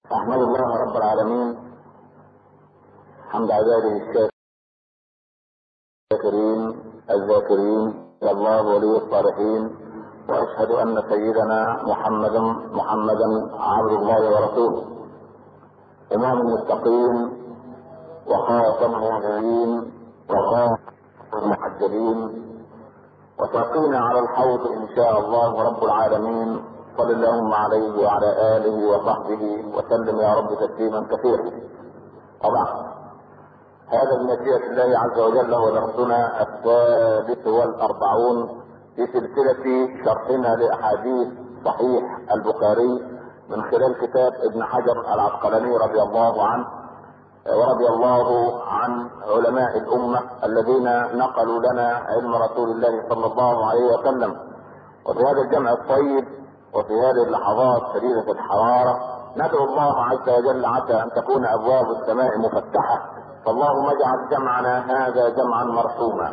أحمد الله رب العالمين حمد عباده الشاكرين الذاكرين الله ولي الصالحين، وأشهد أن سيدنا محمدا عبد الله ورسوله، إمام المتقين وخاتم النبيين وخاتم المحجبين، وساقينا على الحوض إن شاء الله رب العالمين. صل اللهم عليه وعلى آله وصحبه وسلم يا رب تسليما كثيرا. طبعا هذا بمشيئة الله عز وجل هو درسنا الثالث والأربعون في سلسلة شرحنا لأحاديث صحيح البخاري من خلال كتاب ابن حجر العسقلاني رضي الله عنه ورضي الله عن علماء الأمة الذين نقلوا لنا علم رسول الله صلى الله عليه وسلم. وفي هذا الجمع الطيب وفي هذه اللحظات شديدة الحرارة ندعو الله عز وجل عسى أن تكون أبواب السماء مفتحة، فاللهم اجعل جمعنا هذا جمعا مرحوما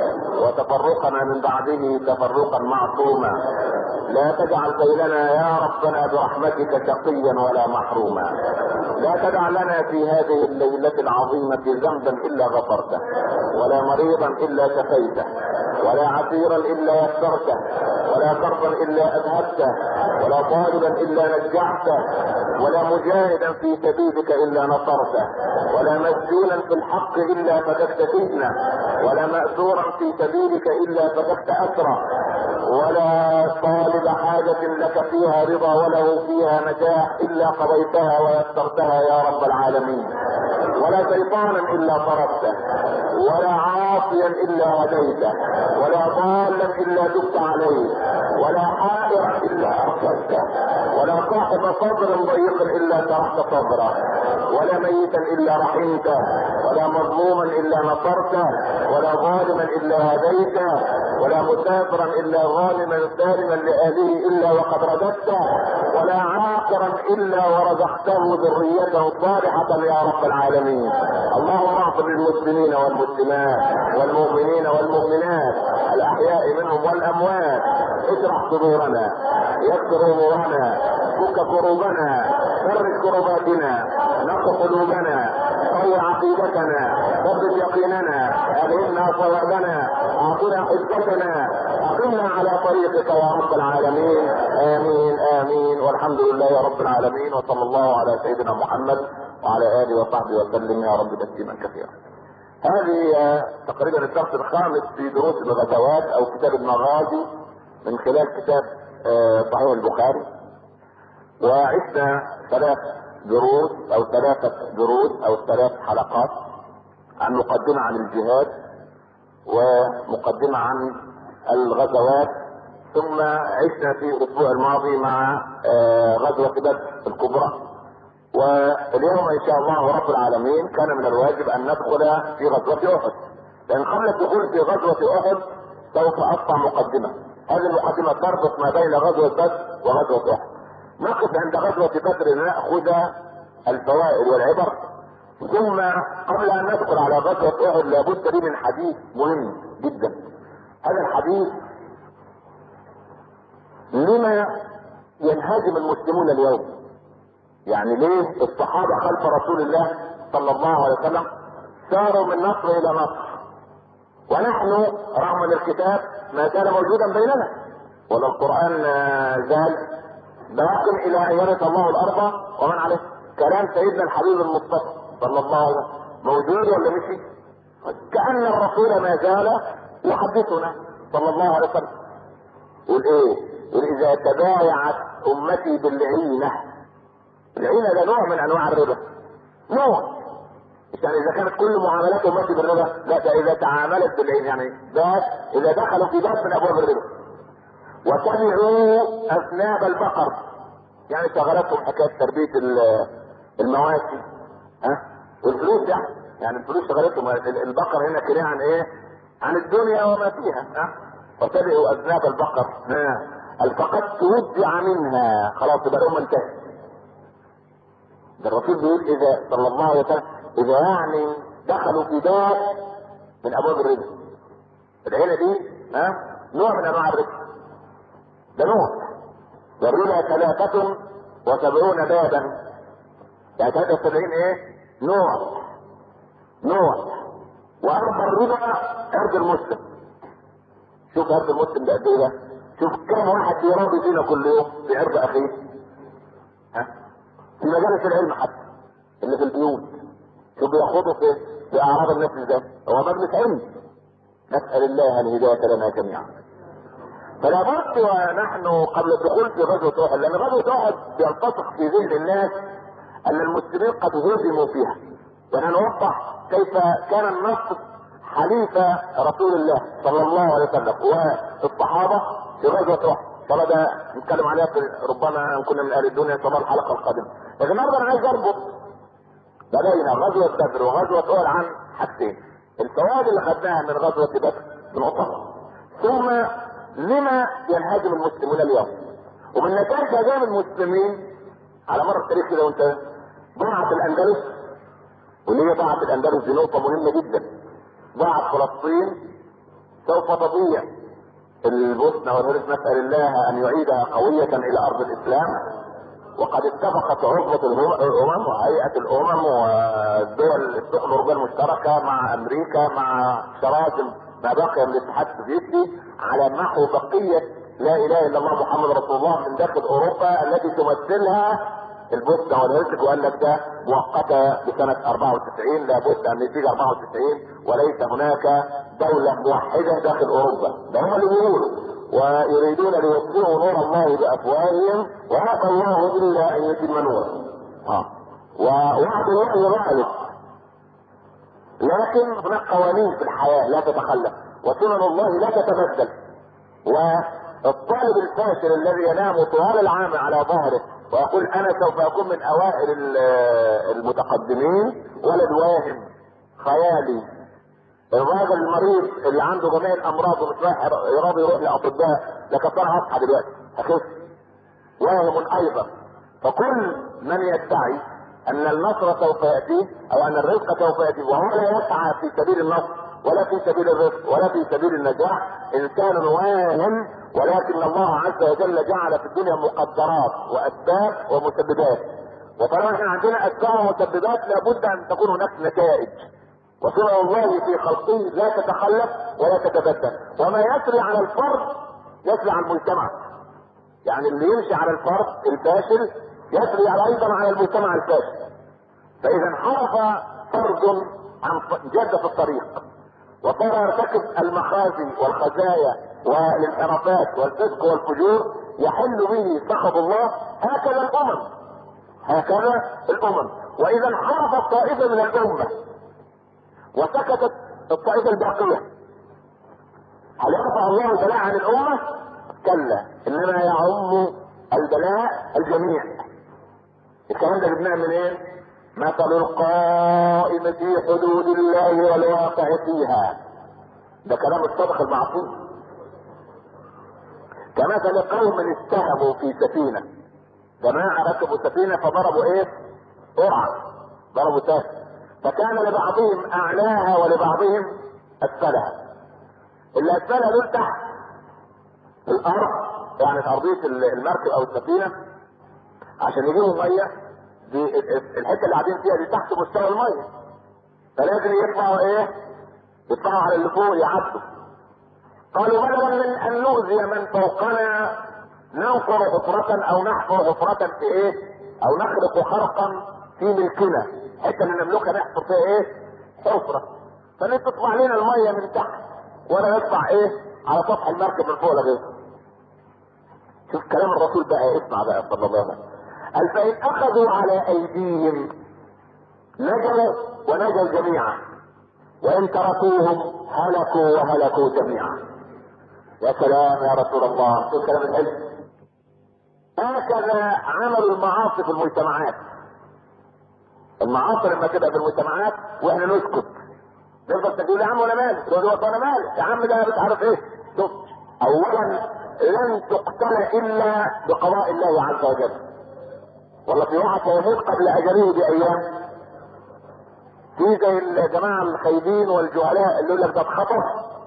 وتفرقنا من بعده تفرقا معصوما، لا تجعل بيننا يا ربنا برحمتك شقيا ولا محروما، لا تدع لنا في هذه الليلة العظيمة ذنبا إلا غفرته، ولا مريضا إلا شفيته، ولا عسيرا إلا يسرته، ولا كربا إلا أذهبته، ولا طالبا إلا نجعته، ولا مجاهدا في سبيلك إلا نصرته، ولا مسجونا في الحق إلا فدكت فتنه، ولا مأسورا في سبيلك إلا فدكت أسره، ولا طالب حاجة لك فيها رضا وله فيها نجاح إلا قضيتها ويسرتها يا رب العالمين، ولا شيطانا إلا طردته، ولا عاصيا إلا هديته، ولا ضالا إلا دبت عليه، ولا حائرا إلا أرشدته، ولا صاحب صدر ضيق إلا شرحت صدره، ولا ميتا إلا رحمته، ولا مظلوما إلا نصرته، ولا ظالما إلا هديته، ولا مسافرا إلا ظالما سالما لأهله إلا وقد رددته، ولا عاقرا إلا ورزقته ذريته صالحة يا رب العالمين. اللهم اغفر للمسلمين والمسلمات والمؤمنين والمؤمنات الأحياء منهم والأموات، اشرح صدورنا، يسر امورنا، فك كروبنا، فرج كرباتنا، نقض قلوبنا، قوي عقيدتنا، ثبت يقيننا، ألهمنا صوابنا، اعطنا حجتنا، اقمنا على طريقك يا رب العالمين. امين امين، والحمد لله رب العالمين، وصلى الله على سيدنا محمد وعلى اله وصحبه وسلم يا رب تسليما كثيرا. هذه تقريبا الدرس الخامس في دروس الغزوات او كتاب المغازي من خلال كتاب صحيح البخاري، وعشنا ثلاث حلقات عن مقدمة عن الجهاد ومقدمة عن الغزوات، ثم عشنا في الاسبوع الماضي مع غزوة بدر الكبرى، واليوم ان شاء الله رب العالمين كان من الواجب ان ندخل في غزوة احد، لان قبل الدخول في غزوة احد سوف اقطع مقدمة. هذه المقدمة تربط ما بين غزوة بدر وغزوة احد. نقف عند غزوة بدر نأخذ الفوائد والعبر، ثم قبل ان ندخل على غزوة احد لابد لي من حديث مهم جدا. هذا الحديث لما ينهزم المسلمون اليوم، يعني ليه الصحابة خلف رسول الله صلى الله عليه وسلم ساروا من نصر الى نصر، ونحن رغم ان الكتاب ما كان موجودا بيننا ولا القرآن زال باق الى ان يرث الله الارض ومن عليه، كلام سيدنا الحبيب المصطفى صلى الله عليه وسلم موجود ولا مشي؟ كأن الرسول ما زال يحدثنا صلى الله عليه وسلم. يقول ايه؟ يقول اذا تبايعت امتي بالعينة، العينة ده نوع من انواع الربا، نوع، مش يعني اذا كانت كل معاملات امتي بالربا، لا، ده اذا تعاملت بالعين، يعني ده اذا دخلوا في باب من ابواب الربا. وتبعوا اذناب البقر، يعني شغلتهم حكايه تربيه المواشي والفلوس، يعني الفلوس شغلتهم. البقر هنا كده عن ايه؟ عن الدنيا وما فيها. وتبعوا اذناب البقر، فقد تودع منها، خلاص يبقى الامه انتهت. ده الرسول بيقول اذا صلى الله عليه وسلم اذا يعني دخلوا في باب من ابواب الربا، العينه دي نوع من انواع الربا، ده نوع. والربا 73 بابا، يعني 73 ايه؟ نوع. وارض الربا عرض المسلم. شوف عرض المسلم ده قد ايه ده؟ شوف كم واحد بيراضي فينا كل يوم في عرض اخيه. ها؟ في مجالس العلم حتى اللي في البيوت، شوف بياخدوا في اعراض الناس ازاي. هو مجلس علم. نسال الله الهدايه لنا جميعا. فلا بد ونحن قبل الدخول في غزوه احد، لان غزوه احد يلتصق في ذهن الناس ان المسلمين قد هزموا فيها. ونوضح كيف كان النصر حليف رسول الله صلى الله عليه وسلم والصحابه في غزوه احد. طبعا ده نتكلم عليها ربما ان كنا من اهل الدنيا طبعا الحلقه القادمه. لكن النهارده انا عايز اربط بدأنا غزوه بدر وغزوه احد عن حاجتين. الفوائد اللي خدناها من غزوه بدر بنقطه، ثم لما ينهزم المسلمون اليوم، ومن نتائج هزائم المسلمين على مر التاريخ كده. وانت ضاعت الاندلس، واللي هي ضاعت الاندلس دي نقطه مهمه جدا. ضاعت فلسطين، سوف تضيع البوسنه والهرس. نسال الله ان يعيدها قويه الى ارض الاسلام. وقد اتفقت عقبه الامم وهيئه الامم والدول السوق الاوروبيه المشتركه مع امريكا مع شراذم ما بقي من الاتحاد السوفيتي على محو بقيه لا اله الا الله محمد رسول الله من داخل اوروبا التي تمثلها البوسنه والهرسك. وقال لك ده مؤقته بسنه 94، لابد ان يتيجي 94 وليس هناك دوله موحده داخل اوروبا. ده هم اللي بيقولوا ويريدون ليطفئوا نور الله بافواههم ويأبى الله الا ان يتم نوره. ووعد الله غالب، لكن هناك قوانين في الحياه لا تتخلف وسنن الله لا تتبدل. والطالب الفاشل الذي ينام طوال العام على ظهره ويقول انا سوف اكون من اوائل المتقدمين، ولد واهم خيالي. الراجل المريض اللي عنده جميع الامراض ومش يراضي يروح لاطباء، لكن انا هصحى دلوقتي هخف، واهم ايضا. فكل من يدعي ان النصر سوف ياتي او ان الرزق سوف ياتي وهو لا يسعى في سبيل النصر ولا في سبيل الرزق ولا في سبيل النجاح، انسان واهم. ولكن الله عز وجل جعل في الدنيا مقدرات واسباب ومسببات، وطالما احنا عندنا اسباب ومسببات لابد ان تكون هناك نتائج. وسنن الله في خلقه لا تتخلف ولا تتبدل. وما يسري على الفرد يسري على المجتمع. يعني اللي يمشي على الفرد الفاشل يسري ايضا على المجتمع الفاشل. فاذا انحرف فرد عن جادة الطريق وصار يرتكب المخازي والخزايا والانحرافات والفسق والفجور يحل به سخط الله. هكذا الامم. واذا انحرفت طائفه من الامه وسكتت الطائفه الباقيه، هل يرفع الله البلاء عن الامه؟ كلا، انما يعم البلاء الجميع. الكلام ده جبناه من ايه؟ مثل القائم في حدود الله والواقع فيها. ده كلام الصدق المعصوم. كمثل قوم استهموا في سفينه، جماعه ركبوا سفينه فضربوا ايه؟ قرعه، ضربوا سهم، فكان لبعضهم اعلاها ولبعضهم اسفلها. اللي اسفلها دول تحت الارض، يعني في ارضيه المركب او السفينه، عشان يجيبوا ميه. دي الحته اللي قاعدين فيها دي تحت مستوى الميه، فلازم يطلعوا ايه؟ يطلعوا على اللي فوق يعدوا. قالوا بدلا من ان نؤذي من فوقنا ننقر حفرة او نحفر حفرة في ايه؟ او نخرق خرقا في ملكنا، حتى اللي نملكها نحفر فيها ايه؟ حفرة، فليه تطلع لنا المية من تحت ولا يطلع ايه؟ على سطح المركب من فوق لغاية. شوف كلام الرسول بقى، اسمع بقى صلى الله عليه وسلم. قال فإن أخذوا على أيديهم نجوا ونجوا جميعا، وإن تركوهم هلكوا وهلكوا جميعا. يا سلام يا رسول الله، شوف كلام الحلم. هكذا عملوا المعاصي في المجتمعات. المعاصي لما تبقى في المجتمعات واحنا نسكت، نفضل تقول يا عم ولا مالك، تقول وانا مالك يا عم، ده مش عارف ايه. شوف، اولا لن تقتل الا بقضاء الله عز وجل. والله في واحد يموت قبل اجله بايام، في زي الجماعه الخايبين والجهلاء اللي يقول لك ده اتخطف،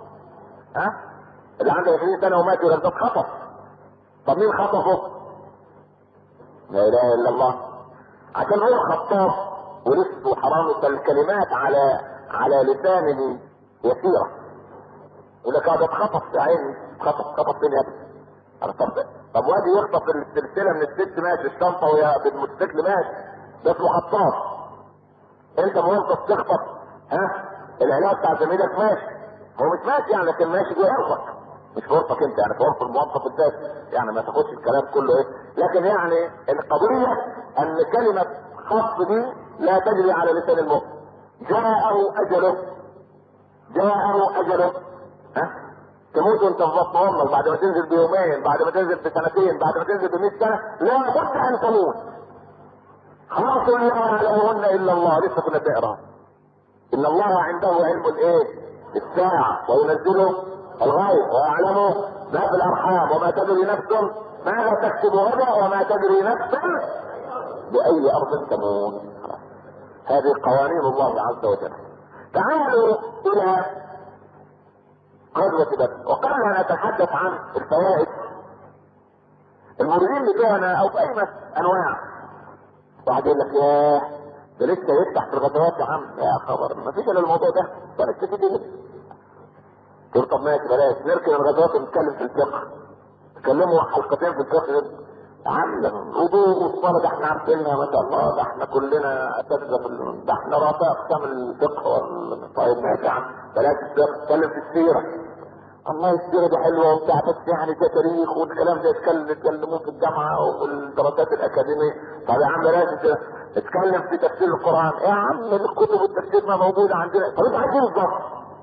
اللي عنده 20 سنه ومات يقول لك ده اتخطف. طب مين خطفه؟ لا اله الا الله. عشان هو خطاف ولسه حرام، فالكلمات على لسانه يسيرة. يقول لك هذا اتخطف يا عيني، خطف فين يا ابني؟ طب وادي يخطف السلسلة من الست ماشي، الشنطة ويا بالموتوسيكل ماشي، ده اسمه خطاف. انت موظف تخطف العلاج بتاع زميلك ماشي، هو مش ماشي يعني لكن ماشي جوه عرفك، مش في عرفك انت يعني، في عرف الموظف الذاتي يعني، ما تاخدش الكلام كله لكن يعني القضية ان كلمة خطف دي لا تجري على لسان المؤمن. جاءه اجله تموت وانت في بطن امك، بعد ما تنزل بيومين، بعد ما تنزل بسنتين، بعد ما تنزل ب100 سنة، لا بد ان تموت. خلاص لا يعلمهن الا الله، لسه كنا بنقرا ان الله عنده علم الساعة وينزله الغيب ويعلمه ما في الارحام وما تدري نفس ماذا تكسب غدا وما تدري نفس باي ارض تموت. هذه قوانين الله عز وجل. تعالوا الى غزوة بدر، وقبل ان اتحدث عن الفوائد الموردين بتوعنا او في اي انواع، واحد يقول لك ياه ده لسه يفتح في الغزوات يا عم، يا خبر ما فيش الا الموضوع ده ولا تستفيد. تقول طب ماشي بلاش نركن الغزوات ونتكلم في الفقه، نتكلموا حلقتين في الفقه يا عم. الوضوء والصلاه ده احنا عارفينها ما شاء الله، ده احنا كلنا اساتذه ده احنا رؤساء اقسام الفقه. طيب ماشي يا عم بلاش الفقه، نتكلم في السيره. الله السيره دي حلوه وبتاع، بس يعني ده تاريخ والكلام ده يتكلموه في الجامعه وفي الدراسات الاكاديميه. طب يا عم بلاش اتكلم في تفسير القران يا عم، الكتب والتفسير ما موجوده عندنا. طب انت عايز ايه بالظبط؟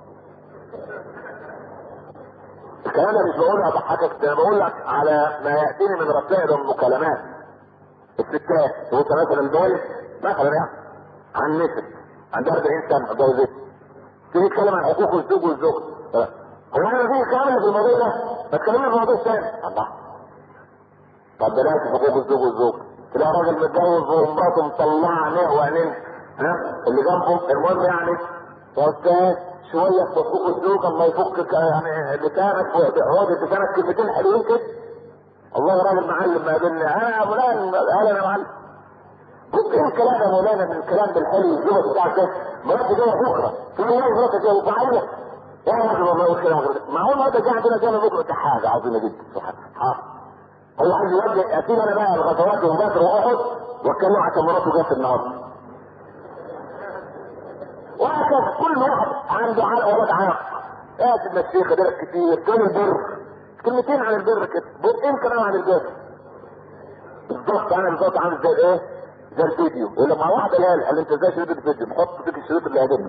الكلام ده مش بقول اضحكك، انا بقول لك على ما ياتيني من رسائل المكالمات. الستات وانت مثلا دول مثلا يعني عن نسب عندها 40 سنه اتجوزت، تيجي تتكلم عن حقوق الزوج والزوج، هو انا في كلام في الموضوع ده؟ ما تكلمني في موضوع ثاني. الله طب بلاش حقوق الزوج والزوج، تلاقي راجل متجوز ومراته مطلعه عينيه وعينين اللي جنبه. المهم يعني يا استاذ شويه في حقوق الزوج، الله يفكك يعني لسانك وعود لسانك كلمتين حلوين كده. الله راجل معلم ما بيننا انا يا فلان، انا معلم. قلت ايه الكلام يا مولانا من الكلام بالحلو الزوج بتاعك ده؟ مراتي جايه بكره تقول لي مراتي جايه وبعيط يا راجل والله اقول كلام غير معقول هذا جاي عندنا جاي بكره؟ دي حاجه عظيمه جدا سبحان الله. هو عايز يوجه اكيد انا بقى الغزوات وبدر واحد واتكلم عشان مراته جت النهارده. وهكذا كل واحد عنده علق ولاد عاق. يا سيدنا الشيخ ده كتير كل البر كلمتين عن البر كده، بقين كمان عن البر بالظبط. انا بالظبط عامل زي ايه؟ زي الفيديو. يقول لك مع واحده قال انت ازاي شريط الفيديو؟ بحط فيك الشريط اللي يعجبني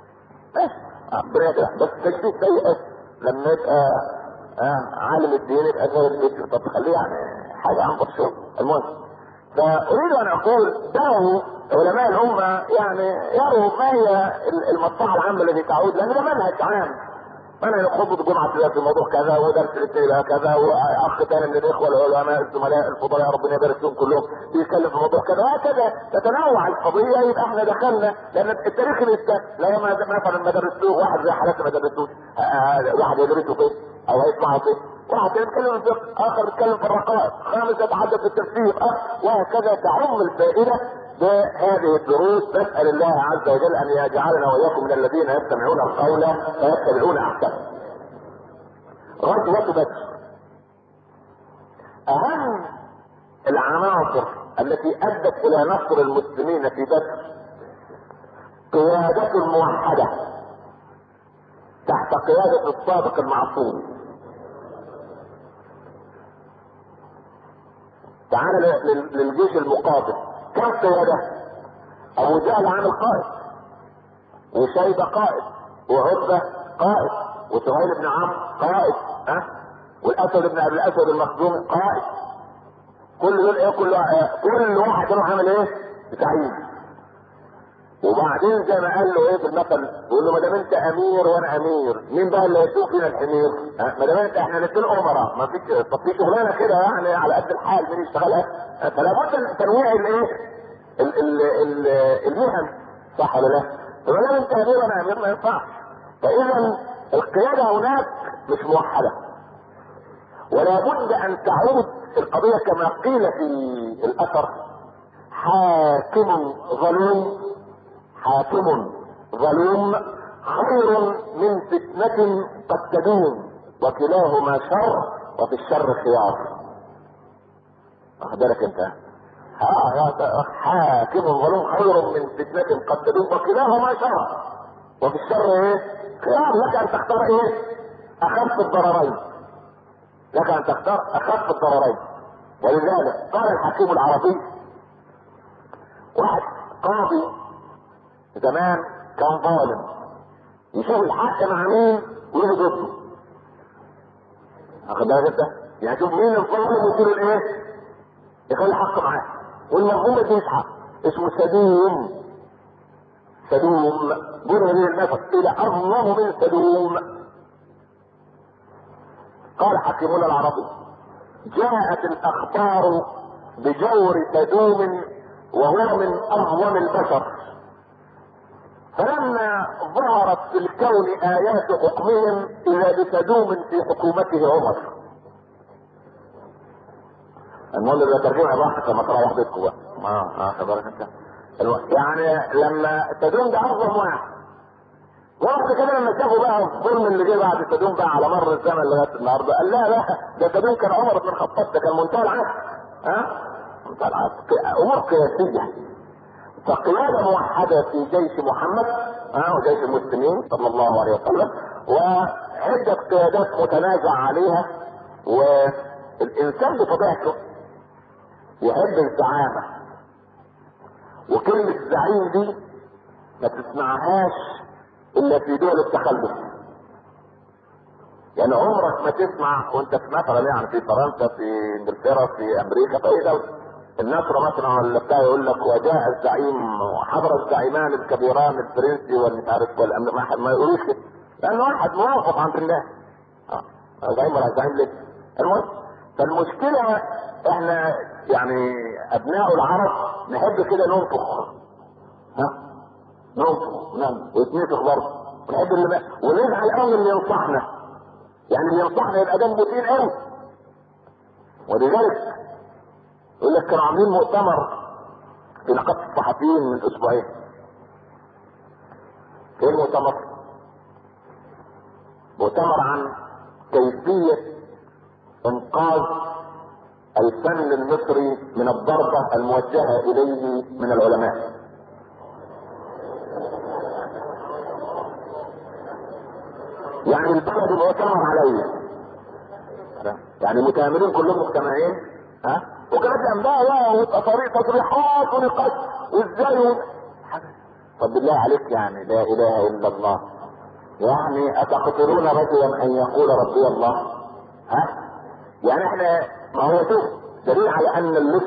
بس تجديد سيء لما يبقى عالم الدين يبقى زي الفيديو. طب خليه يعني حاجه عن شغل. المهم فاريد ان اقول دعوا علماء الامه يعني يروا ما هي المصلحه العامه التي تعود، لان ده منهج عام. انا خطبه الجمعه في موضوع كذا ودرس الاثنين كذا، واخ ثاني من الاخوه العلماء الزملاء الفضلاء ربنا يبارك فيهم كلهم بيتكلم في موضوع كذا، وهكذا تتنوع القضيه. يبقى احنا دخلنا لان التاريخ لسه لو مثلا ما درستوه واحد زي حالاتنا ما درستوش، واحد يدرسه فين او هيسمعه فين، واحد يتكلم في الفقه، اخر يتكلم في الرقائق، خامس يتحدث في التفسير، وهكذا تعم الفائده بهذه الدروس. نسأل الله عز وجل ان يجعلنا واياكم من الذين يستمعون القول فيتبعون احسنه. غزوة بدر اهم العناصر التي ادت الى نصر المسلمين في بدر قيادة موحدة تحت قيادة الصادق المعصوم. تعال للجيش المقاتل، كم قيادة؟ ابو جهل عامل قائد، وشيبة قائد، وعتبة قائد، وسهيل بن عمرو قائد، والاسود بن ابي الاسود المخزومي قائد. كل دول ايه؟ كل واحد كانوا عامل ايه؟ زعيم. وبعدين زي ما قال له ايه في المثل، يقول له ما دام انت امير وانا امير، مين بقى اللي هيسوق فينا الحمير؟ ما دام انت احنا الاثنين امراء، ما فيش طب في شغلانه كده يعني على قد الحال مين يشتغلها؟ فلا بد من تنويع الايه؟ المهن، صح ولا لا؟ فما دام انت امير وانا امير ما ينفعش. فاذا القياده هناك مش موحده، ولا بد ان تعود القضيه كما قيل في الاثر حاكم ظلوم خير من فتنة قد تدوم وكلاهما شر وفي الشر خيار. واخد بالك انت؟ حاكم ظلوم خير من فتنة قد تدوم وكلاهما شر وفي الشر ايه؟ خيار. لك ان تختار ايه؟ اخف الضررين. ولذلك قال الحكيم العربي، واحد قاضي زمان كان ظالم، يشوف الحق مع مين ويجي ضده. واخد بالك انت؟ يعني شوف مين الظالم ويديله الايه؟ يخلي الحق معاه، والمظلوم دي مش حق. اسمه سدوم. بني من النفس الى اظلم من سدوم. قال حكيمنا العربي: جاءت الاخبار بجور سدوم وهو من اظلم البشر، فلما ظهرت في الكون ايات حكمهم اذا بسدوم في حكومته عمر. المهم اللي بترجمها براحتك لما تروح بيتكم بقى. خبرك انت يعني لما سدوم ده اظلم واحد، وقت كده لما شافوا بقى الظلم اللي جه بعد سدوم بقى على مر الزمن لغايه النهارده، قال لا ده سدوم كان عمر بن الخطاب، ده كان منتهى العدل. منتهى العدل، امور قياسيه. فقياده موحده في جيش محمد وجيش المسلمين صلى الله عليه وسلم، وعده قيادات متنازع عليها. والانسان بطبيعته يحب الزعامه، وكلمه زعيم دي ما تسمعهاش الا في دول التخلف. يعني عمرك ما تسمع وانت في مثلا يعني في فرنسا، في انجلترا، في امريكا، في اي دوله النصر مثلا ولا بتاع يقول لك وجاء الزعيم وحضر الزعيمان الكبيران الفرنسي والمش عارف والامريكي، ما يقولوش كده، لانه واحد موافق عند الناس. زعيم ولا زعيم ليه؟ المهم، فالمشكله احنا يعني ابناء العرب نحب كده ننفخ، ننفخ ويتنفخ برضه، ونحب ونزعل قوي اللي ينصحنا، يعني اللي ينصحنا يبقى دمه تقيل قوي. ولذلك يقول لك كانوا عاملين مؤتمر في نقابة الصحفيين من اسبوعين. ايه المؤتمر؟ مؤتمر عن كيفية انقاذ الفن المصري من الضربة الموجهة اليه من العلماء. يعني البلد المؤتمر عليه، يعني المتآمرين كلهم مجتمعين، وكانت انباء وطريق تصريحات ونقاش وازاي طب بالله عليك، يعني لا اله الا الله، يعني اتقتلون رجلا ان يقول ربي الله؟ يعني احنا ما هو شوف دليل على ان اللص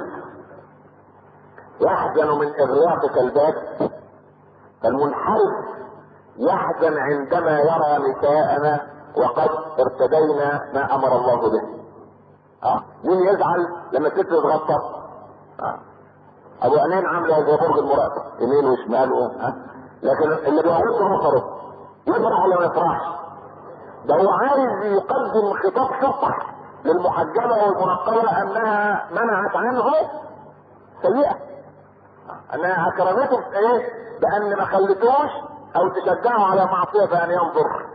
يحزن من اغلاق الباب، فالمنحرف يحزن عندما يرى نساءنا وقد ارتدينا ما امر الله به. مين يزعل لما الست تتغطى؟ ابو عينين عامله زي برج المراقبه، يمين وشمال لكن اللي بيعرض نصره يفرح ولا ما يفرحش؟ ده هو عايز يقدم خطاب شطح للمحجبه والمنقبه انها منعت عنه سيئه، انها اكرمته في ايه؟ بان ما خلتوش او تشجعه على معصيه فان ينظر،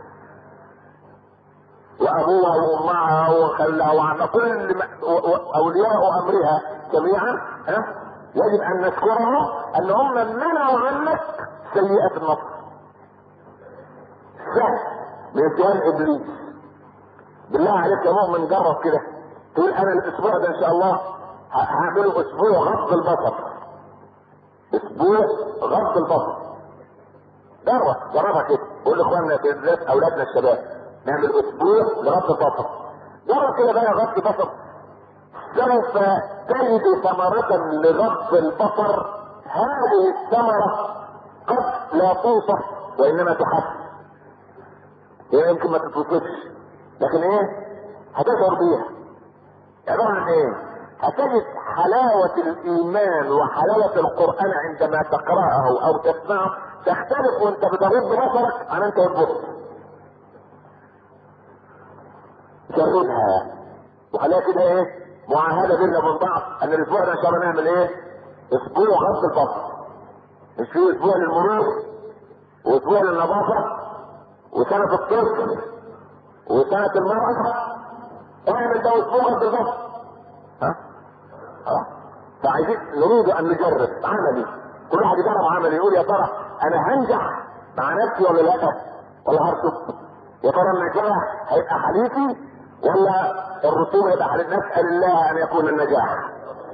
وابوها وامها وخلها وعن كل اولياء امرها جميعا يجب ان نشكرهم ان هم منعوا عنك سيئة النصر. سهل من اتهام ابليس. بالله عليك يا مؤمن جرب كده، تقول انا الاسبوع ده ان شاء الله هعمله اسبوع غض البصر. اسبوع غض البصر. جربها كده، قول لاخواننا بالذات اولادنا الشباب نعمل اسبوع لغض البصر. جرب كده بقى غض البصر، سوف تجد ثمرة لغض البصر. هذه الثمرة قد لا توصف وانما تحس، هي يمكن ما تتوصفش لكن ايه هتشعر بيها. عبارة عن ايه؟ هتجد حلاوة الايمان وحلاوة القرآن عندما تقرأه او تسمعه تختلف وانت بتغض بصرك عن انت تبص. جربها وخليها كده ايه معاهدة بيننا وبين بعض ان الاسبوع ده ان شاء الله نعمل ايه؟ اسبوع غض البصر، مش في اسبوع للمرور واسبوع للنظافة وسنة الطفل وسنة المرأة، اعمل ده اسبوع غض البصر. فعايزين نريد ان نجرب عملي، كل واحد يجرب عملي يقول يا ترى انا هنجح مع نفسي ولا لا، ولا هرسب؟ يا ترى النجاح هيبقى حليفي ولا الرسوم هيبقى حليف؟ نسأل الله ان يكون النجاح.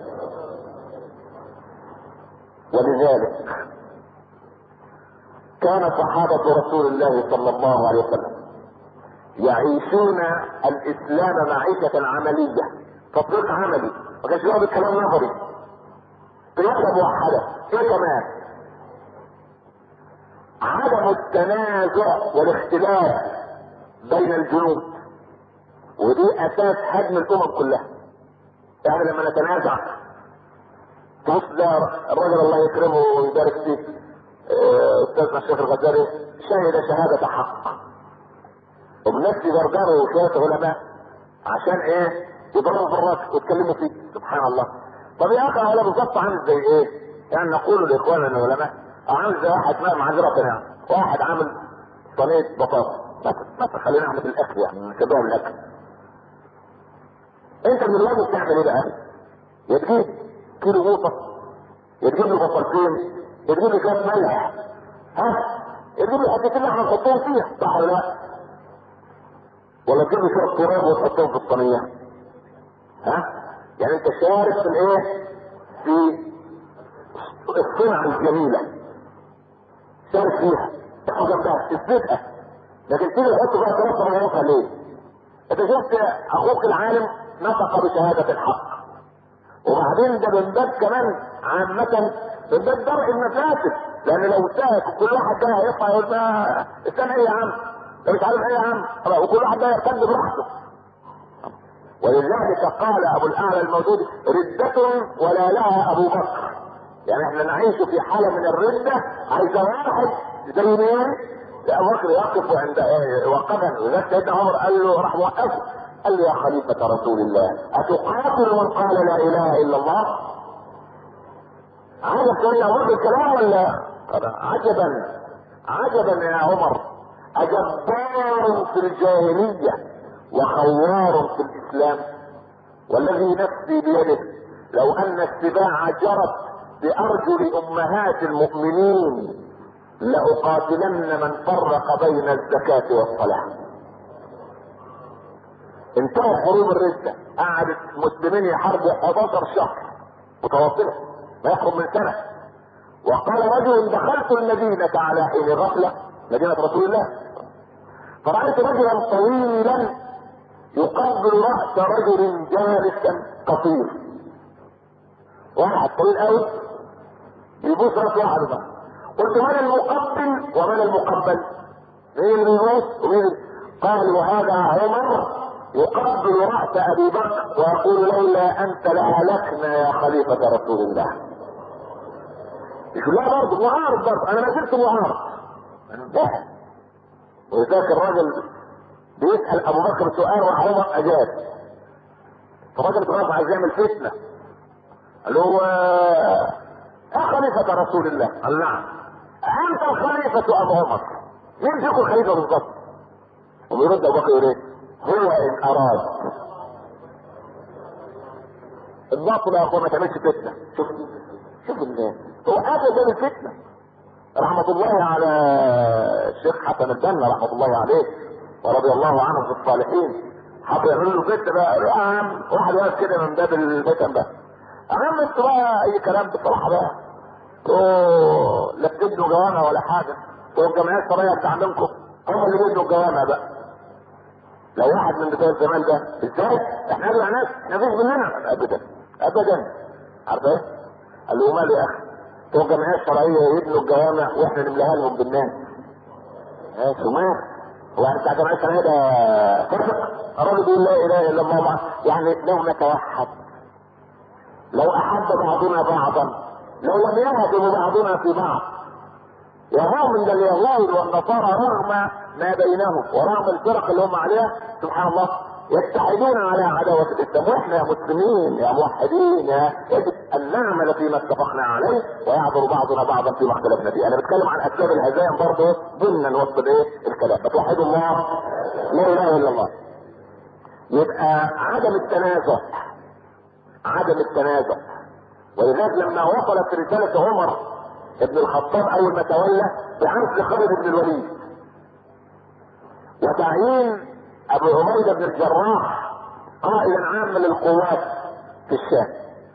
ولذلك كان صحابة رسول الله صلى الله عليه وسلم يعيشون الاسلام معيشة عملية، تطبيق عملي، ما كانش يقعد الكلام نظري، قيادة موحدة. ايه كمان؟ عدم التنازع والاختلاف بين الجنود، ودي اساس هدم الامم كلها. يعني لما نتنازع تبص ده الراجل الله يكرمه ويبارك فيه استاذنا الشيخ الغزالي شهد شهادة حق، وبنفس جرجره وشوية علماء عشان ايه؟ يضربوا في الراس ويتكلموا فيه. سبحان الله. طب يا اخي هو بالظبط عامل زي ايه؟ يعني نقول لاخواننا العلماء عامل زي واحد ما معذرة، يعني واحد عامل صينية بطاطس مثلا، خلينا احنا في الاكل يعني نشبهه بالاكل. انت من الواجب تعمل ايه بقى؟ يا تجيب كيلو قوطة، يا تجيب له بطاطسين، يا تجيب له كام ملح، يا تجيب له حتتين لحمة نحطهم فيها، صح ولا لا؟ ولا تجيب له شوية تراب وتحطهم في الصينية؟ يعني انت شارك في الايه؟ في الصنعة الجميلة، شارك فيها، تحط جنبها، تثبتها. لكن تيجي تحط بقى ثلاثة مواقع ليه؟ انت شفت اخوك العالم نطق بشهادة الحق، وبعدين ده من باب كمان عامة من باب درء المفاسد، لان لو ساك كل واحد ده هيطلع يقول ما استنى ايه يا عم؟ ده مش عارف ايه يا عم، وكل واحد ده يرتد براحته. ولذلك قال ابو الاعلى الموجود ردة ولا لها ابو بكر. يعني احنا نعيش في حالة من الردة، عايز واحد زي مين؟ ابو بكر يقف عند وقفا، وذلك سيدنا عمر قال له، راح موقفه قال له يا خليفة رسول الله اتقاتل من قال لا اله الا الله؟ عجب سيدنا عمر الكلام ولا؟ عجبا يا عمر، اجبار في الجاهلية وخوار في الاسلام، والذي نفسي بيده لو ان السباع جرت بارجل امهات المؤمنين لاقاتلن من فرق بين الزكاة والصلاة. انتهى حروب الردة، قعد المسلمين يحاربوا 11 شهر متواصلة، ما يخرج من سنة. وقال رجل دخلت المدينة على حين غفلة، مدينة رسول الله، فرأيت رجلا طويلا يقبل رأس رجل جالسا قصير. واحد طويل قوي يبوس راس واحد بقى. قلت من المقبل ومن المقبل؟ مين اللي يبوس ومين؟ قال وهذا عمر يقبل رأس ابي بكر ويقول لولا انت لهلكنا يا خليفة رسول الله. يقول لا برضه معارض، برضه انا ما زلت معارض. ولذلك الراجل بيسأل ابو بكر سؤال وعمر اجاب. فالراجل اتغاظ عايز يعمل فتنة، قال له يا خليفة رسول الله. قال نعم. انت الخليفة ام عمر؟ مين فيكم الخليفة بالضبط؟ وبيرد ابو بكر يقول هو ان اراد. الباطل يا اخوان ما تعملش فتنة. شوف الناس هو ابدا الفتنة. رحمة الله على الشيخ حسن البنا رحمة الله عليه ورضي الله عنه في الصالحين، حتى يعملوا له فتنة بقى يا عم، واحد واقف كده من باب الفتن بقى، عم انتوا بقى اي كلام بصراحة بقى، لا بتبنوا جوامع ولا حاجة، والجمعيات الشرعية بتاع منكم هم اللي بيبنوا الجوامع بقى. لو واحد من بتوع الزمان ده ازاي؟ احنا ادعى ناس، احنا مفيش مننا ابدا ابدا. عارف ايه؟ قال له ماله يا اخي؟ بتوع الجمعيات الشرعية يبنوا الجوامع واحنا نملاها لهم بالناس. ماشي ومال؟ هو يعني بتاع الجمعيات الشرعية ده فرق؟ الراجل بيقول لا اله الا الله، يعني لو نتوحد، لو احب بعضنا بعضا، لو لم يهدم بعضنا في بعض. وهم من اليهود والنصارى رغم ما بينهم ورغم الفرق اللي هم عليها سبحان الله يتحدون على عداوة الاسلام، واحنا يا مسلمين يا موحدين يجب ان نعمل فيما اتفقنا عليه ويعذر بعضنا بعضا فيما اختلفنا فيه. انا بتكلم عن اسباب الهزائم برضه ضمن وسط الكلام. فتوحدوا الله لا اله الا الله. يبقى عدم التنازع، عدم التنازع. ولذلك لما وصلت رسالة عمر ابن الخطاب اول ما تولى بعزل خالد بن الوليد وتعيين ابو عبيدة بن الجراح قائدا عاما للقوات في الشام،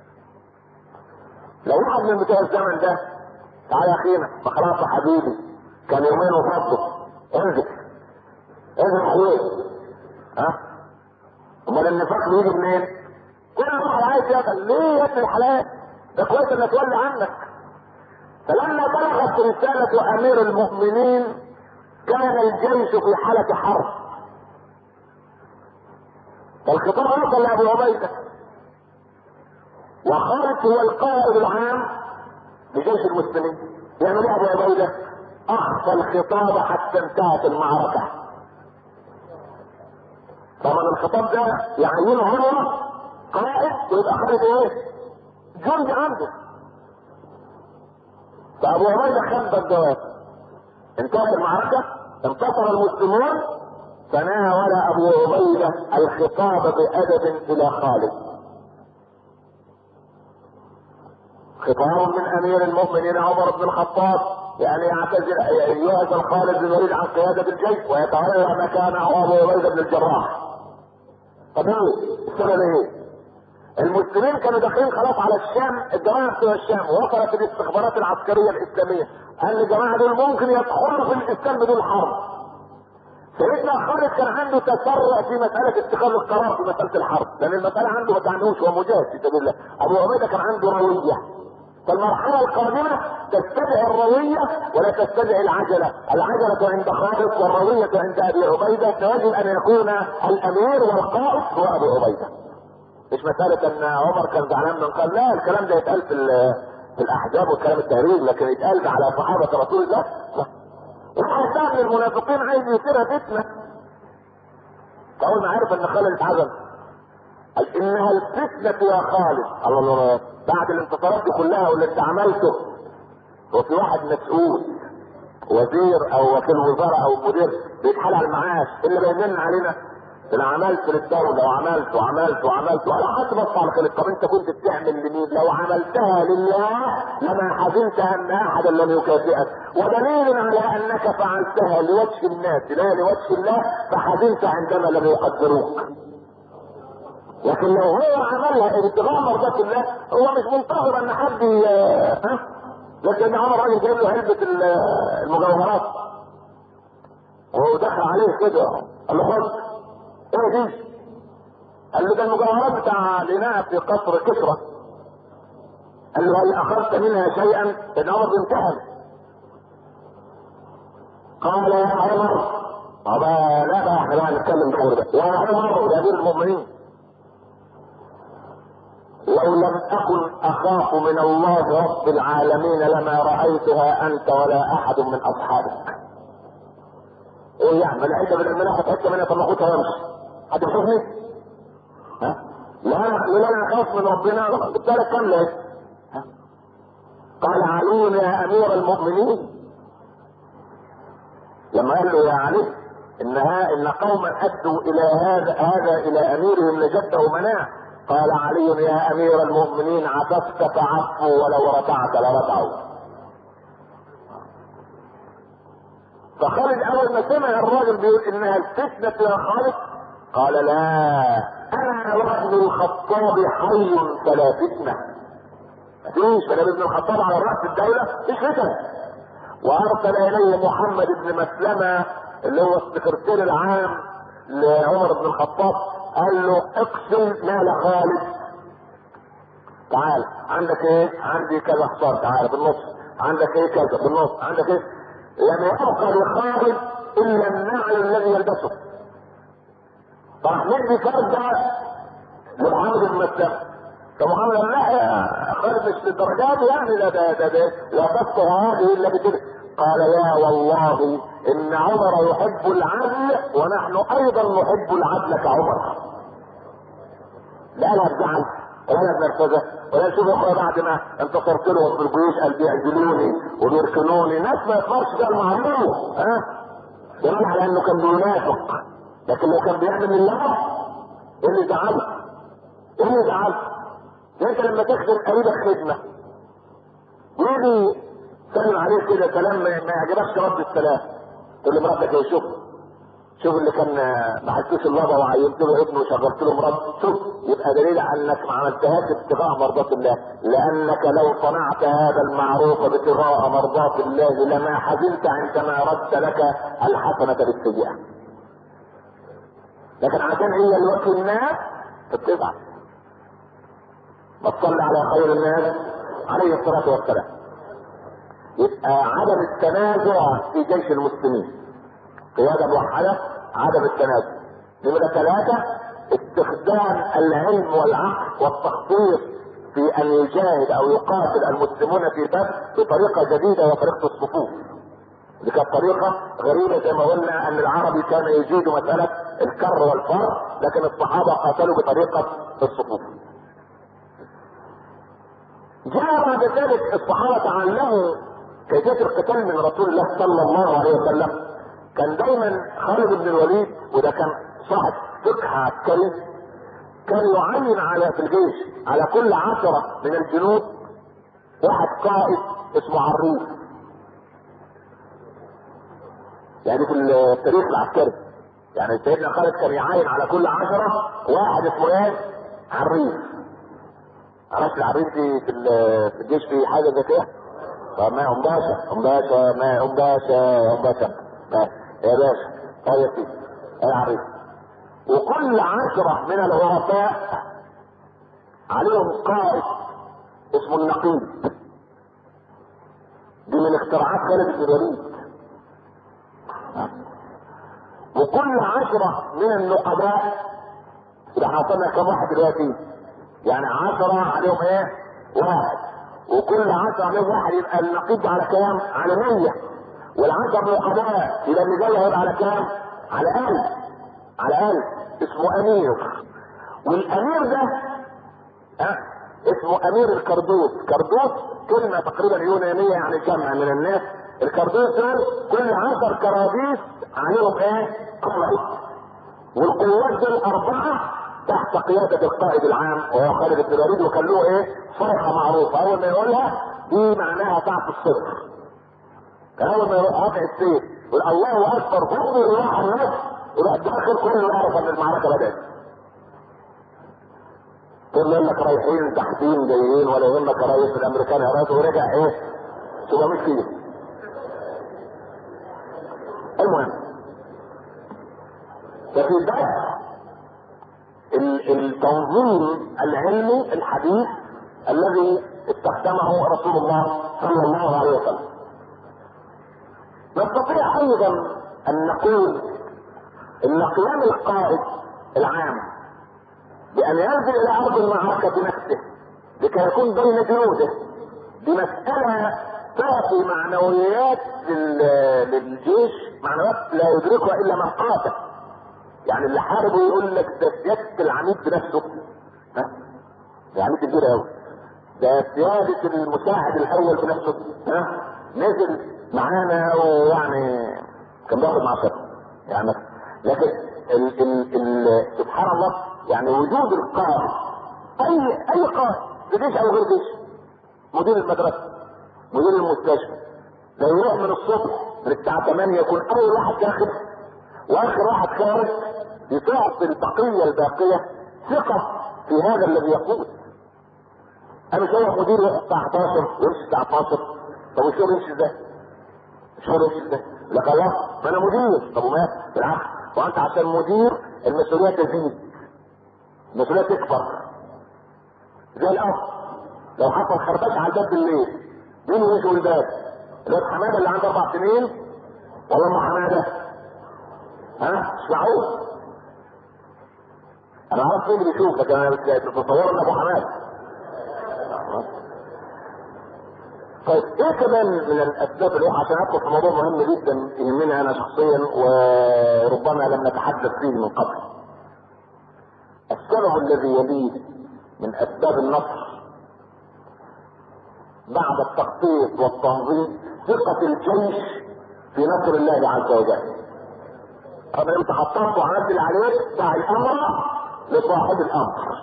لو واحد من بتوع الزمن ده تعالى يا اخينا ما خلاص يا حبيبي كان يومين وفضوا انزل حويل، ها امال النفاق بيجي منين؟ كل واحد عايز يقتل ليه يا ابن الحلال؟ ده كويس ان اتولى عنك. فلما بلغت رسالة امير المؤمنين كان الجيش في حالة حرب، فالخطاب وصل لابو عبيدة وخالد هو القائد العام لجيش المسلمين. يعمل ايه ابو عبيدة؟ اخفى الخطاب حتى انتهت المعركة. طبعا الخطاب ده يعينه هو قائد ويبقى خالد ايه؟ جندي عنده. فابو عبيدة خد الجواب، انتهت المعركة، انتصر المسلمون، فناول ابو عبيدة الخطاب بادب الى خالد. خطاب من امير المؤمنين عمر بن الخطاب يعني يعزل خالد بن الوليد عن قيادة الجيش ويتولى مكانه ابو عبيدة بن الجراح. طب ايه السبب؟ ايه؟ المسلمين كانوا داخلين خلاص على الشام، الجماعة بتوع الشام، ووصلت الاستخبارات العسكرية الاسلامية ان الجماعة دول ممكن يدخلوا في الاسلام بدون حرب. سيدنا خالد كان عنده تسرع في مسألة اتخاذ القرار في مسألة الحرب، لأن المسألة عنده ما تعنوش، هو مجاهد في سبيل الله. أبو عبيدة كان عنده روية، فالمرحلة القادمة تستدعي الروية ولا تستدعي العجلة. العجلة عند خالد والروية عند أبي عبيدة، فيجب أن يكون الأمير والقائد هو أبو عبيدة. مش مسألة أن عمر كان زعلان من قال لا، الكلام ده يتقال في الأحزاب والكلام التهريج، لكن يتقال على صحابة رسول الله لا. واحد من المنافقين عايز يثيرها فتنة، فاول ما عرف ان خالد اتعزل قال انها الفتنة يا خالد. الله بعد الانتصارات دي كلها واللي انت عملته، وفي واحد مسؤول وزير او وكيل وزارة او مدير بيتحال على المعاش اللي بيمن علينا انا عملت للدولة وعملت ولا حد بص على خالد. طب انت كنت بتعمل لمين؟ لو عملتها لله لما حزنت ان احدا لم يكافئك، ودليل على انك فعلتها لوجه الناس لا لوجه الله فحزنت عندما لم يقدروك. لكن لو هو عملها ابتغاء مرضات الله هو مش منتظر ان حد لكن عمر راجل جايب له علبة المجوهرات وهو دخل عليه كده قال له خد ايه دي؟ قال له ده المجوهرات بتاع الاناء في قصر كسرى. قال له هل اخذت منها شيئا؟ ان عمر بيمتحن. قال يا عمر لا بقى احنا بقى نتكلم دغري بقى. يا عمر يا امير المؤمنين لو لم اكن اخاف من الله رب العالمين لما رايتها انت ولا احد من اصحابك. ايه يعني العده بدل ما ناخد حته منها طب ناخدها وامشي حد يشوفني؟ ها؟ لا انا اخاف من ربنا بالتالي كامله ايه؟ قال علي يا امير المؤمنين لما قال له يا علي ان قوما ادوا الى هذا الى اميرهم لجده مناع. قال علي يا امير المؤمنين عطفت فعفوا ولو رتعت لرتعوا. فخالد اول ما سمع الراجل بيقول انها الفتنة يا خالد قال لا انا وابن الخطاب حي فلا فتنة. مفيش فلا ابن الخطاب على رأس الدولة مفيش فتنة. وارسل اليه محمد بن مسلمة اللي هو السكرتير العام لعمر بن الخطاب قال له اقسم مال خالد. تعال عندك ايه؟ عندي كذا حصار تعال بالنص، عندك ايه كذا بالنص، عندك ايه؟ لم يبقى لخالد الا النعل الذي يلبسه. فراح ندي فرده لمحمد بن مسلمة. فمحمد قال لا يا خالد مش للدرجات يعني لا تبقى هذه الا بكده. قال يا والله ان عمر يحب العدل ونحن ايضا نحب العدل كعمر. لا لها بزعل ولا بنرفزه ولا نشوف اخويا بعد ما انتصرت لهم في الجيوش قال بيعزلوني وبيركنوني. ناس ما يقدرش ده المعروف دليل على انه كان بينافق. لكن لو كان بيعمل لله ايه اللي زعله؟ ايه اللي زعله؟ انت لما تخدم قريبك خدمه يجي سلم عليه كده سلام ما يعجبكش رد السلام، تقول لمراتك ايه شوف اللي كان ما حسوش اللغه وعينت له ابنه وشغلت له مرات، شوف يبقى دليل على انك ما عملتهاش ابتغاء مرضات الله. لانك لو صنعت هذا المعروف ابتغاء مرضات الله لما حزنت عندما ردت لك الحسنه بالسيئه. لكن عشان هي الوجه الناس تتبع. ما تصلي على خير الناس عليه الصلاه والسلام. يبقى عدم التنازع في جيش المسلمين، قيادة موحدة، عدم التنازع. نمرة 3 استخدام العلم والعقل والتخطيط في ان يجاهد او يقاتل المسلمون في بدر بطريقة جديدة وطريقة الصفوف. دي كانت طريقة غريبة زي ما قلنا ان العربي كان يجيد مسألة الكر والفر، لكن الصحابة قاتلوا بطريقة الصفوف. جاء بعد ذلك الصحابة تعلموا كيفية القتال من رسول الله صلى الله عليه وسلم. كان دايما خالد بن الوليد وده كان صاحب فقه عسكري، كان يعين في الجيش على كل 10 من الجنود واحد قائد اسمه عريف. يعني في التاريخ العسكري يعني سيدنا خالد كان يعين على كل 10 واحد اسمه ايه؟ عريف. عرفت العريف في الجيش في حاجه زي كده؟ طب ما ام باشا يا باشا يا سيدي يا عريف. وكل 10 من العرفاء عليهم قائد اسمه النقيب. دي من اختراعات خالد بن الوليد. وكل 10 من النقباء اذا حصلنا كم واحد دلوقتي؟ يعني 10 عليهم ايه؟ واحد. وكل 10 عليهم واحد، يبقى النقيب على كام؟ على 100. والعشر نقباء الى اللي جاي هيبقى على كام؟ على 1000. على 1000 اسمه امير. والامير ده اسمه امير الكردوس. كردوس كلمة تقريبا يونانية يعني جمع من الناس. الكردوس دول كل 10 كراديس عليهم ايه؟ قائد. والقوات دول 4 تحت قيادة القائد العام وهو خالد بن الوليد، وكان له ايه؟ صيحة معروفة اول ما يقولها دي معناها ساعة الصفر. كان اول ما يروح رافع السيف يقول الله اكبر فضل رواح الناس يروح داخل كله يعرف ان المعركة بدأت. كل يقول لك رايحين تحتين جايين ولا يهمك رئيس الامريكان يا ريس، ورجع ايه؟ 700 كيلو. المهم ففي بدء التنظيم العلمي الحديث الذي استخدمه رسول الله صلى الله عليه وسلم. نستطيع ايضا ان نقول ان قيام القائد العام بان ينزل الى ارض المعركة بنفسه لكي يكون بين جنوده دي مسألة تعطي معنويات للجيش، معنويات لا يدركها الا من قاتل. يعني اللي حاربه يقول لك ده سيادة العميد بنفسه، العميد كبير قوي، ده سيادة المساعد الاول بنفسه نزل معانا ويعني كان بياخد مع شر يعني. لكن سبحان الله يعني وجود القائد اي قائد جيش او غير جيش، مدير المدرسة مدير المستشفى ده يروح من الصبح من الساعة 8 يكون اول واحد داخل واخر واحد خارج، يتعطي البقية الباقية ثقة في هذا الذي يقول. انا شايف مدير يروح الساعة 11 ويمشي الساعة 12، طب الشغل يمشي ازاي؟ الشغل يمشي ازاي؟ لا خلاص ما انا مدير. طب وما بالعكس، وانت عشان مدير المسؤولية تزيد، المسؤولية تكبر زي الاب. لو حصل خربشة على الباب بالليل مين يشوي الباب؟ الواد حماده اللي عنده 4 سنين ولا ام حماده؟ مش معقول. انا عارف مين اللي بيشوف، لكن انا بتصور ان ابو حماده. طيب ايه كمان من الاسباب اللي عشان ادخل في موضوع مهم جدا يهمني انا شخصيا وربما لم نتحدث فيه من قبل. السبب الذي يليه من اسباب النصر بعد التخطيط والتنظيم ثقة الجيش في نصر الله عز وجل. قبل انت خططت وعملت اللي عليك، دع الامر لصاحب الامر.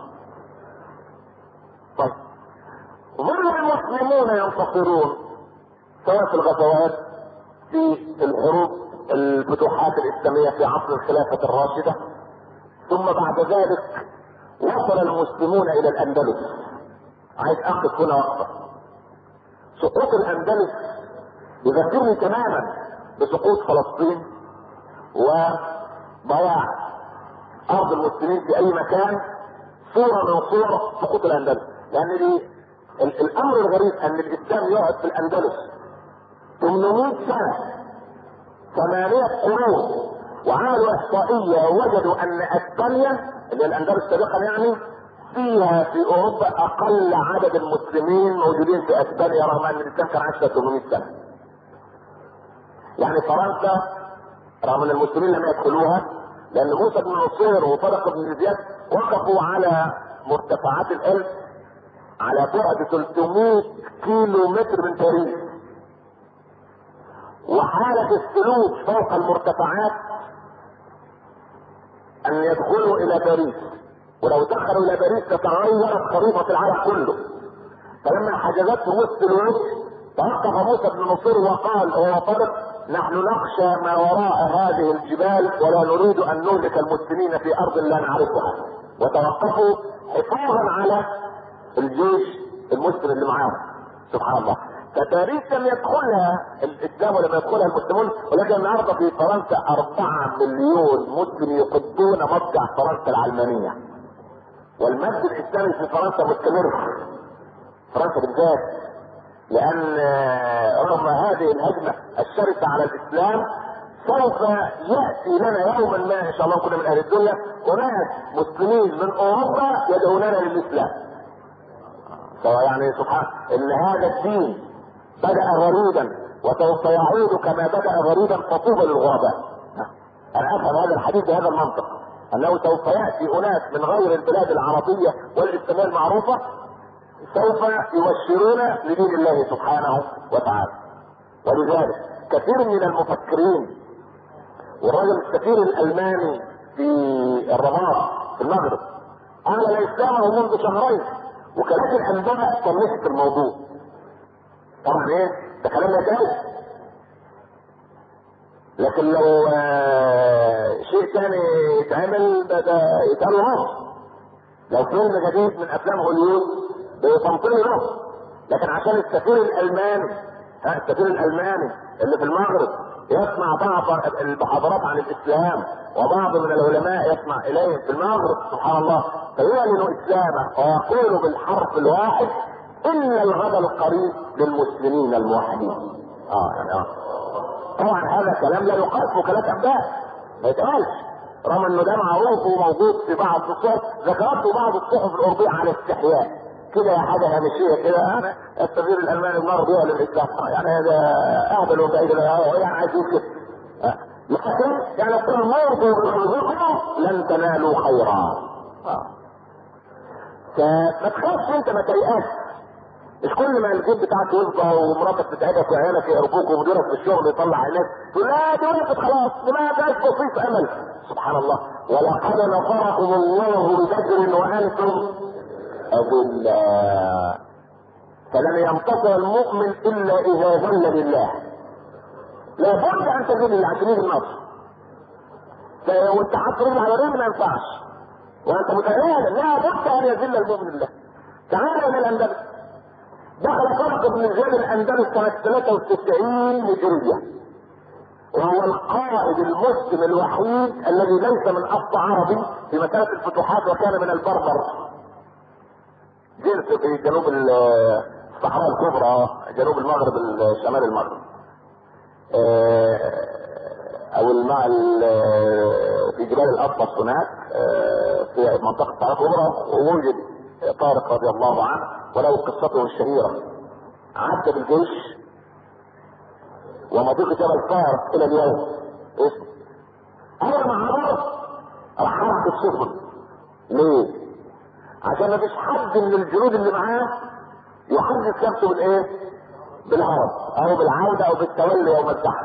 طيب، ظل المسلمون ينتصرون سواء في الغزوات، في الحروب، الفتوحات الاسلامية في عصر الخلافة الراشدة، ثم بعد ذلك وصل المسلمون الى الاندلس. عايز اقف هنا وقفة. سقوط الاندلس يذكرني تماما بسقوط فلسطين وضياع ارض المسلمين في اي مكان، صورة من صور سقوط الاندلس. لان دي الامر الغريب ان الاسلام يقعد في الاندلس 800 سنة، 8 قرون، وعملوا احصائية ووجدوا ان اسبانيا اللي هي الاندلس سابقا يعني فيها في اوروبا اقل عدد المسلمين موجودين في اسبانيا، رغم ان الاسلام كان عايش 800 سنة. يعني فرنسا رغم ان المسلمين لم يدخلوها، لان موسى بن نصير وطارق بن زياد وقفوا على مرتفعات الألب على بعد 300 كيلو متر من باريس، وحالة السلوك فوق المرتفعات ان يدخلوا الى باريس، ولو دخلوا الى باريس تتغيرت خريطة العالم كله. فلما حجزتهم السلوك توقف موسى بن نصير وقال هو طارق: نحن نخشى ما وراء هذه الجبال ولا نريد ان نهلك المسلمين في ارض لا نعرفها، وتوقفوا حفاظا على الجيش المسلم اللي معاهم. سبحان الله. فباريس لم يدخلها الاسلام ولم يدخلها المسلمون، ولكن النهارده في فرنسا 4 مليون مسلم يقودون مضجع فرنسا العلمانية، والمسجد الاسلامي في فرنسا مستمر، فرنسا بالذات، لان رغم هذه الهجمة الشرسة على الاسلام سوف يأتي لنا يوما ما ان شاء الله كنا من اهل الدنيا وناس مسلمين من اوروبا يدعوننا للاسلام. يعني سبحان ان هذا الدين بدأ غريبا وسوف يعود كما بدأ غريبا، فطوبى للغرباء. انا افهم هذا الحديث بهذا المنطق، انه سوف يأتي اناس من غير البلاد العربية والاسلامية المعروفة سوف يبشرون لدين الله سبحانه وتعالى. ولذلك كثير من المفكرين، والرجل السفير الالماني في الرباط في المغرب اعلن اسلامه منذ شهرين، وكالات الانباء طنشت الموضوع. طبعا ايه ده كلام يتقال، لكن لو شيء ثاني يتعمل ده يتقال له. لو فيلم جديد من افلام هوليوود بيطمطنوا له، لكن عشان السفير الالماني السفير الالماني اللي في المغرب يسمع بعض المحاضرات عن الاسلام، وبعض من العلماء يسمع اليه في المغرب، سبحان الله، فيعلن اسلامه ويقول بالحرف الواحد: ان الغد القريب للمسلمين الموحدين. طبعا هذا كلام لا يقال في وكالات انباء، ما يتقالش، رغم انه ده معروف وموجود في بعض الصحف، ذكرته بعض الصحف الاوروبيه على استحياء كده، حاجه هامشيه كده. انا السفير الالماني المغربي يعلن الاسلام، يعني هذا اهبل وبعيد، يعني عايز يقول كده. لكن يعني تنظروا بقلوبكم لن تنالوا خيرا. فما تخافش انت، ما تيأس. مش كل ما الجيب بتاعك يفضى ومراتك بتعبك وعيالك يقربوك ومديرك في الشغل يطلع عينك تقول لا دي وقفت خلاص، دي ما فيهاش بسيط امل. سبحان الله. ولقد نصركم الله ببدر وانتم اذلاء، فلن ينتصر المؤمن الا اذا ذل لله. لابد ان تذل لله عشان يجي النصر. وانت حاطط رجل على رجل ما ينفعش، وانت متأهل لابد ان يذل المؤمن لله. تعالى الى الاندلس. دخل طارق بن زياد الاندلس سنة 93 هجرية، وهو القائد المسلم الوحيد الذي ليس من اصل عربي في مسألة الفتوحات، وكان من البربر، جنس في جنوب الصحراء الكبرى، جنوب المغرب، شمال المغرب، او في جبال الاطلس هناك في منطقة الصحراء الكبرى. ووجد طارق رضي الله عنه وله قصته الشهيرة، عدى بالجيش ومضيق جبل طارق الى اليوم اسمه. اول ما عبر راح حرق السفن. ليه؟ عشان عشان ما فيش حد من الجنود اللي معاه يحدث نفسه بالايه؟ بالهرب او بالعودة او بالتولي يوم الزحف.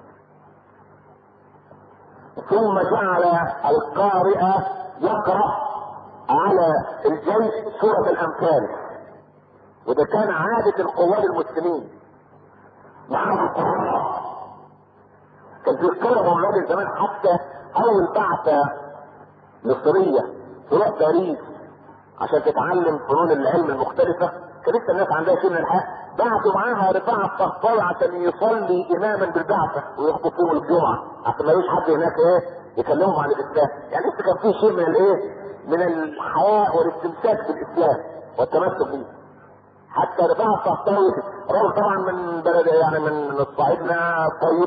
ثم جعل القارئ يقرأ على الجيش سورة الأنفال، وده كان عادة القواد المسلمين معهم القراء. كان في قرى من زمان حتى أول بعثة مصرية تروح باريس عشان تتعلم فنون العلم المختلفة، كان لسه الناس عندها شيء من الحق، بعثوا معاها رفاعة الطهطاوي عشان يصلي إماما بالبعثة ويخطب فيهم الجمعة عشان ما يجيش حد هناك يكلمهم عن الإسلام. يعني لسه كان في شيء من من الحياء والاستمساك بالإسلام والتمسك به. حتى رفاعة الطهطاوي رجل طبعا من بلد يعني من الصعيدنا طيب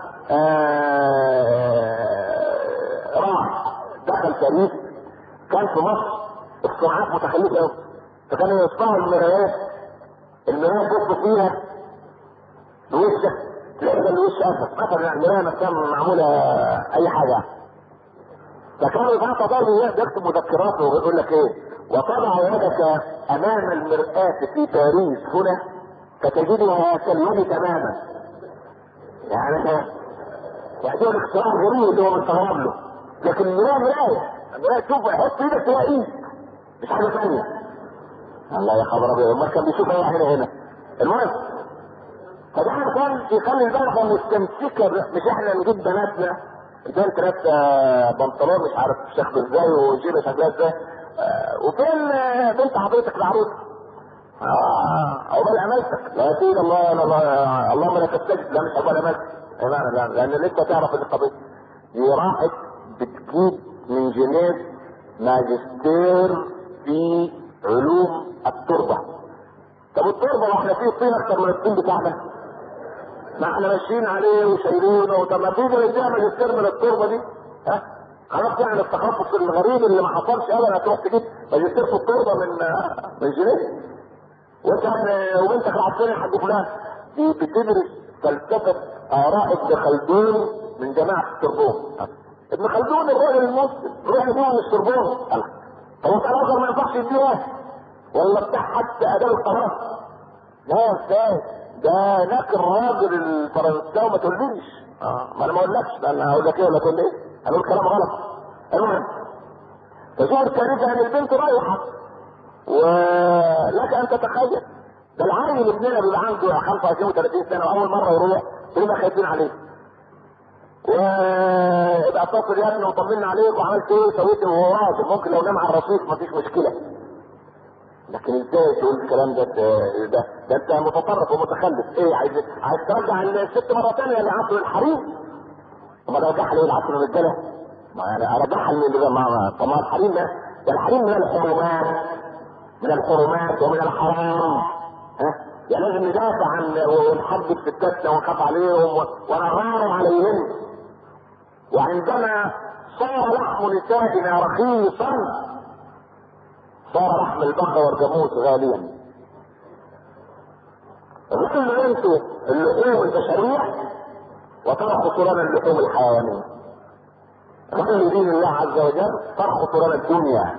راح دخل باريس، كان في مصر الصناعات متخلفه قوي، فكانوا يصنعوا المرايات يبصوا فيها بوشك تلاقي الوش اسف مثلا، المرايه نفسها معموله اي حاجه. فكانوا يبعثوا طالب يكتب مذكراته ويقول لك وتضع يدك امام المرآة في باريس هنا فتجدها كاليد تماما. يعني دول اختراع غريب اللي هو مستغرب له، لكن المرايه تشوف حط ايدك تلاقيه مش حاجه ثانيه. الله يا خبر ابيض، ما كان بيشوف اي حاجه هنا. المهم فده كان يخلي البلد مستمسكه، مش احنا نجيب بناتنا البنت لابسه بنطلون مش عارف شكله ازاي وجيبه شكلها ازاي، وفين بنت حضرتك العروس؟ عقبال امالتك. لا سيد الله اللهم لا تستجد. لا مش عقبال امالتك، لا لان لسه تعرف القضيه دي. راحت بتجيب من جنيف ماجستير في علوم التربه. طب التربه واحنا فيه الطين اكتر من الطين بتاعنا، ما احنا ماشيين عليه وشايلينه. طب ما تيجي نديها ماجستير من التربه دي؟ خلاص يعني التخصص الغريب اللي ما حصلش ابدا هتروح تجيب ماجستير في التربه من جنيف. وانت عارفين يا حاج فلان دي بتدرس فلسفه اراء ابن خلدون من جماعه السربون. ابن خلدون الراجل المسلم روح يديه من السربون. طب انت الازهر ما ينفعش يديه ولا بتاع حتى اداب القرار؟ لا ازاي ده هناك الراجل الفرنساوي ما تقوليش ما انا ما اقولكش، انا هقول لك ولا تقول هقول كلام غلط. المهم فشوف الكارثه ان البنت رايحه، ولك ان تتخيل ده العيل ابننا بيبقى عنده 25 و30 سنه واول مره يروح كلنا خايفين عليه، ويبقى اتصل يا ابني وطمنا عليك وعملت سويت وهو راجل ممكن لو نام على الرصيف مفيش مشكله. لكن ازاي تقول الكلام ده انت متطرف ومتخلف. عايز ترجع الست مره ثانيه لعصر الحريم؟ وما رجعها ليه لعصر الرجاله؟ ما انا ارجعها طب ما الحريم ده الحريم من الحرمات ومن الحرام. يعني لازم ندافع عن ونحدد ستاتنا ونخاف عليهم ونغار عليهم. وعندما صار لحم نسائنا رخيصا صار لحم البقر والجاموس غاليا. غلوا انتوا اللحوم البشريه وتركوا لنا اللحوم الحيوانيه. غلوا دين الله عز وجل تركوا لنا الدنيا.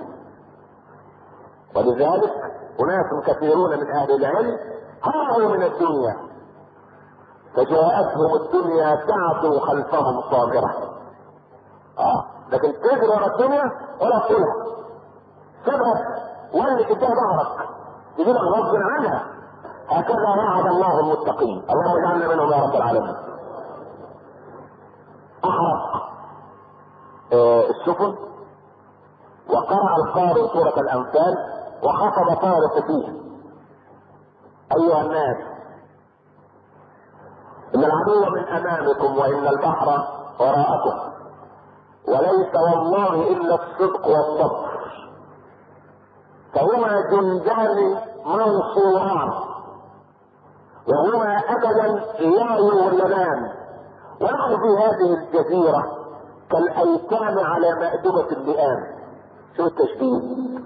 ولذلك اناس كثيرون من اهل العلم هربوا من الدنيا فجاءتهم الدنيا تعدو خلفهم صابره. لكن تجري ورا الدنيا ولا تقولها، سيبها واللي قدام ظهرك يجيب لك غصب عنها. هكذا وعد الله المتقين. اللهم اجعلنا منهم يا رب العالمين. احرق السفن وقرأ القارئ سورة الأنفال وخطب طارق فيه: أيها الناس إن العدو من أمامكم وإن البحر وراءكم وليس والله إلا الصدق والصبر، فهما جندان منصوران وهما أبدا لا يغلبان، ونحن في هذه الجزيرة كالأيتام على مأدبة اللئام. شو التشبيه؟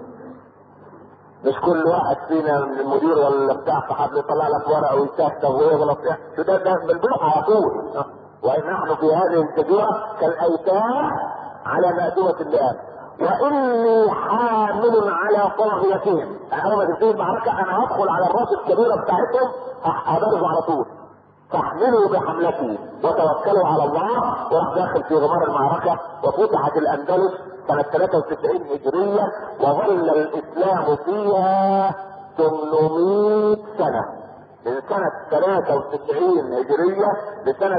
مش كل واحد فينا من المدير ولا بتاع صاحب يطلع لك ورقه ويستهتف ويغلط فيها، شو ده بالبوق على طول. ونحن في هذه الجزيره كالايتام على مأدبة اللئام، واني حامل على طاغيتهم. اول ما تنتهي المعركه انا هدخل على الراس الكبيره بتاعتهم هضربه على طول. فاحملوا بحملتي وتوكلوا على الله. وراح داخل في غمار المعركه وفتحت الاندلس سنه 93 هجريه، وظل الاسلام فيها 800 سنه، من سنة 93 هجرية لسنة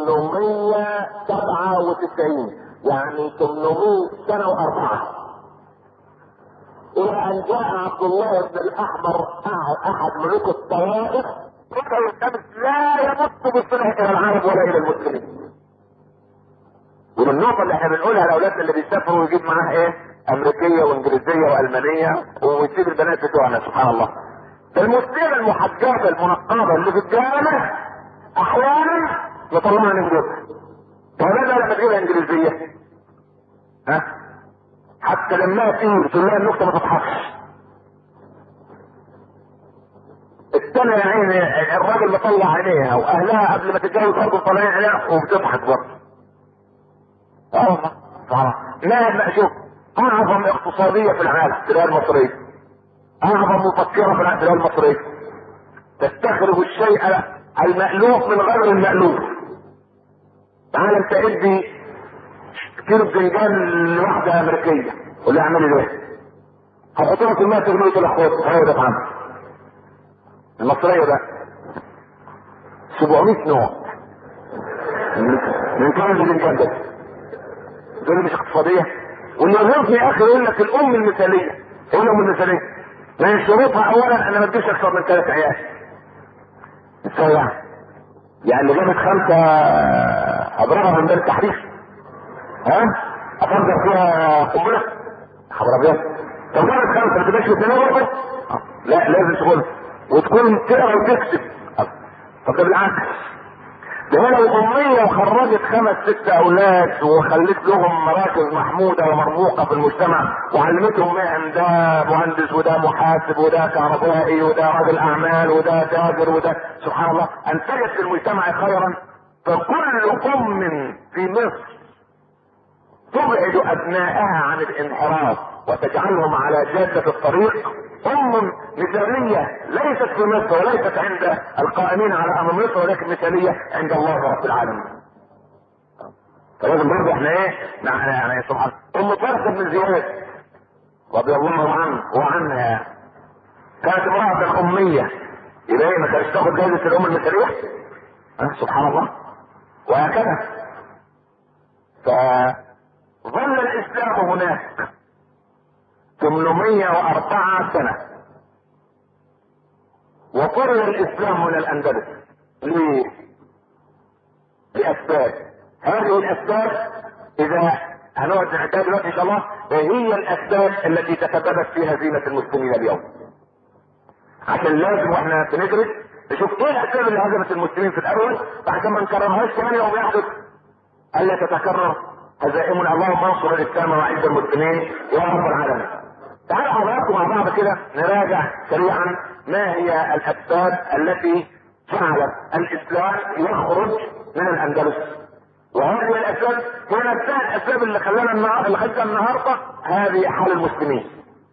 897، يعني 800 سنة وأربعة. إلى أن جاء عبد الله بن الأحمر أحد ملوك الطوائف، كان الشمس لا يمت بصله إلى العرب ولا إلى المسلمين. ومن النقطة اللي احنا بنقولها لأولادنا اللي بيسافروا ويجيب معاه إيه؟ أمريكية وإنجليزية وألمانية ويسيب البنات بتوعنا. سبحان الله. المسلمة المحجبة المنقبة اللي في الجامعة احيانا يطلعها انجليزية. فلذا لما تجيبها انجليزية حتى لما تيجي تقول لها النكتة ما تضحكش. الثانية يا عيني الراجل مطلع عينيها واهلها قبل ما تتجوز برضه طالعين عينيها وبتضحك برضه. ما شوف اعظم اقتصادية في العالم التجارة المصرية، اعظم مفكرة في التجارة المصرية، تستخرج الشيء المألوف من غير المألوف. تعال انت ادي كيلو بتنجان لواحدة امريكية قول لها اعملي ده، هتحطها في الماء تغليه تقول اخوات هو ده طعم. المصرية ده 700 نوع من كام البتنجان ده، دول مش اقتصادية. واللي يغيظني يا اخي يقول لك الام المثالية. ايه الام المثالية؟ من شروطها اولا انا ما تجيش اكثر من 3 عيال. ازاي يعني اللي جابت 5 اضربها من باب التحريف؟ افضل فيها قنبله؟ خبر ابيض. طب جابت 5 ما تبقاش مثاليه برضه؟ لا لازم تقول وتكون تقرا وتكتب. طب ده بالعكس، ده هي لو اميه وخرجت 5 6 اولاد وخلت لهم مراكز محموده ومرموقه في المجتمع وعلمتهم مهن، ده مهندس وده محاسب وده كهربائي وده راجل اعمال وده تاجر وده، سبحان الله انتجت في المجتمع خيرا. فكل ام في مصر تبعد ابنائها عن الانحراف وتجعلهم على جاده الطريق ام مثاليه، ليست في مصر وليست عند القائمين على امر مصر، ولكن مثاليه عند الله رب العالمين. فلازم برضه احنا ايه يعني سبحان ام طارق بن زياد رضي الله عنه وعنها كانت امراه اميه، يبقى ايه ما كانتش تاخد جائزه الام المثاليه؟ سبحان الله. وهكذا فظل الاسلام هناك 804 سنة، وطرد الاسلام من الاندلس. ليه؟ لاسباب. هذه الاسباب اذا هنقعد نحكيها دلوقتي ان شاء الله هي الاسباب التي تسببت في هزيمة المسلمين اليوم. عشان لازم واحنا بندرس نشوف ايه الاسباب اللي هزمت المسلمين في الاول عشان ما نكررهاش كمان يوم يحدث الا تتكرر هزائمنا. اللهم انصر الاسلام واعز المسلمين يا رب العالمين. تعالوا حضراتكم مع بعض كده نراجع سريعا ما هي الاسباب التي جعلت الاسلام يخرج من الاندلس. وهذه الاسباب هي نفسها الاسباب اللي خلانا النهارده هذه حال المسلمين.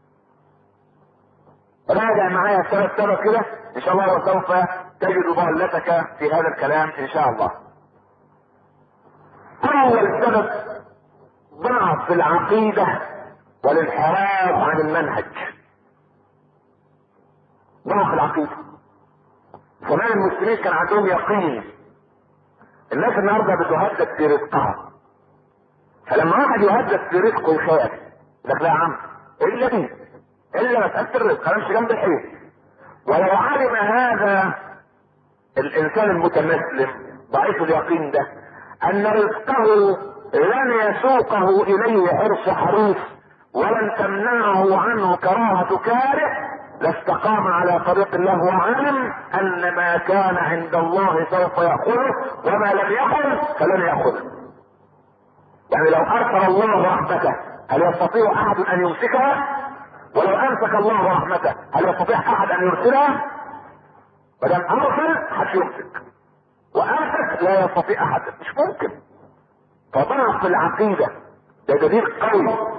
راجع معايا 3 سبب كده ان شاء الله وسوف تجد ضالتك في هذا الكلام ان شاء الله. اول سبب ضعف العقيدة والانحراف عن المنهج. ضعف العقيدة. زمان المسلمين كان عندهم يقين. الناس النهارده بتهدد في رزقها، فلما واحد يهدد في رزقه يخاف. لك لا يا عم الا دي الا مسألة الرزق انا مش جنب الحيط. ولو علم هذا الانسان المتمسلم ضعيف اليقين ده ان رزقه لن يسوقه اليه حرص حريص ولن تمنعه عنه كراهة كاره لاستقام على طريق الله وعلم ان ما كان عند الله سوف يأخذه وما لم يأخذ فلن يأخذه. يعني لو ارسل الله رحمته هل يستطيع احد ان يمسكها؟ ولو امسك الله رحمته هل يستطيع احد ان يرسلها؟ مادام ارسل حد يمسك وامسك لا يستطيع احد، مش ممكن. فضعف العقيدة ده دليل قوي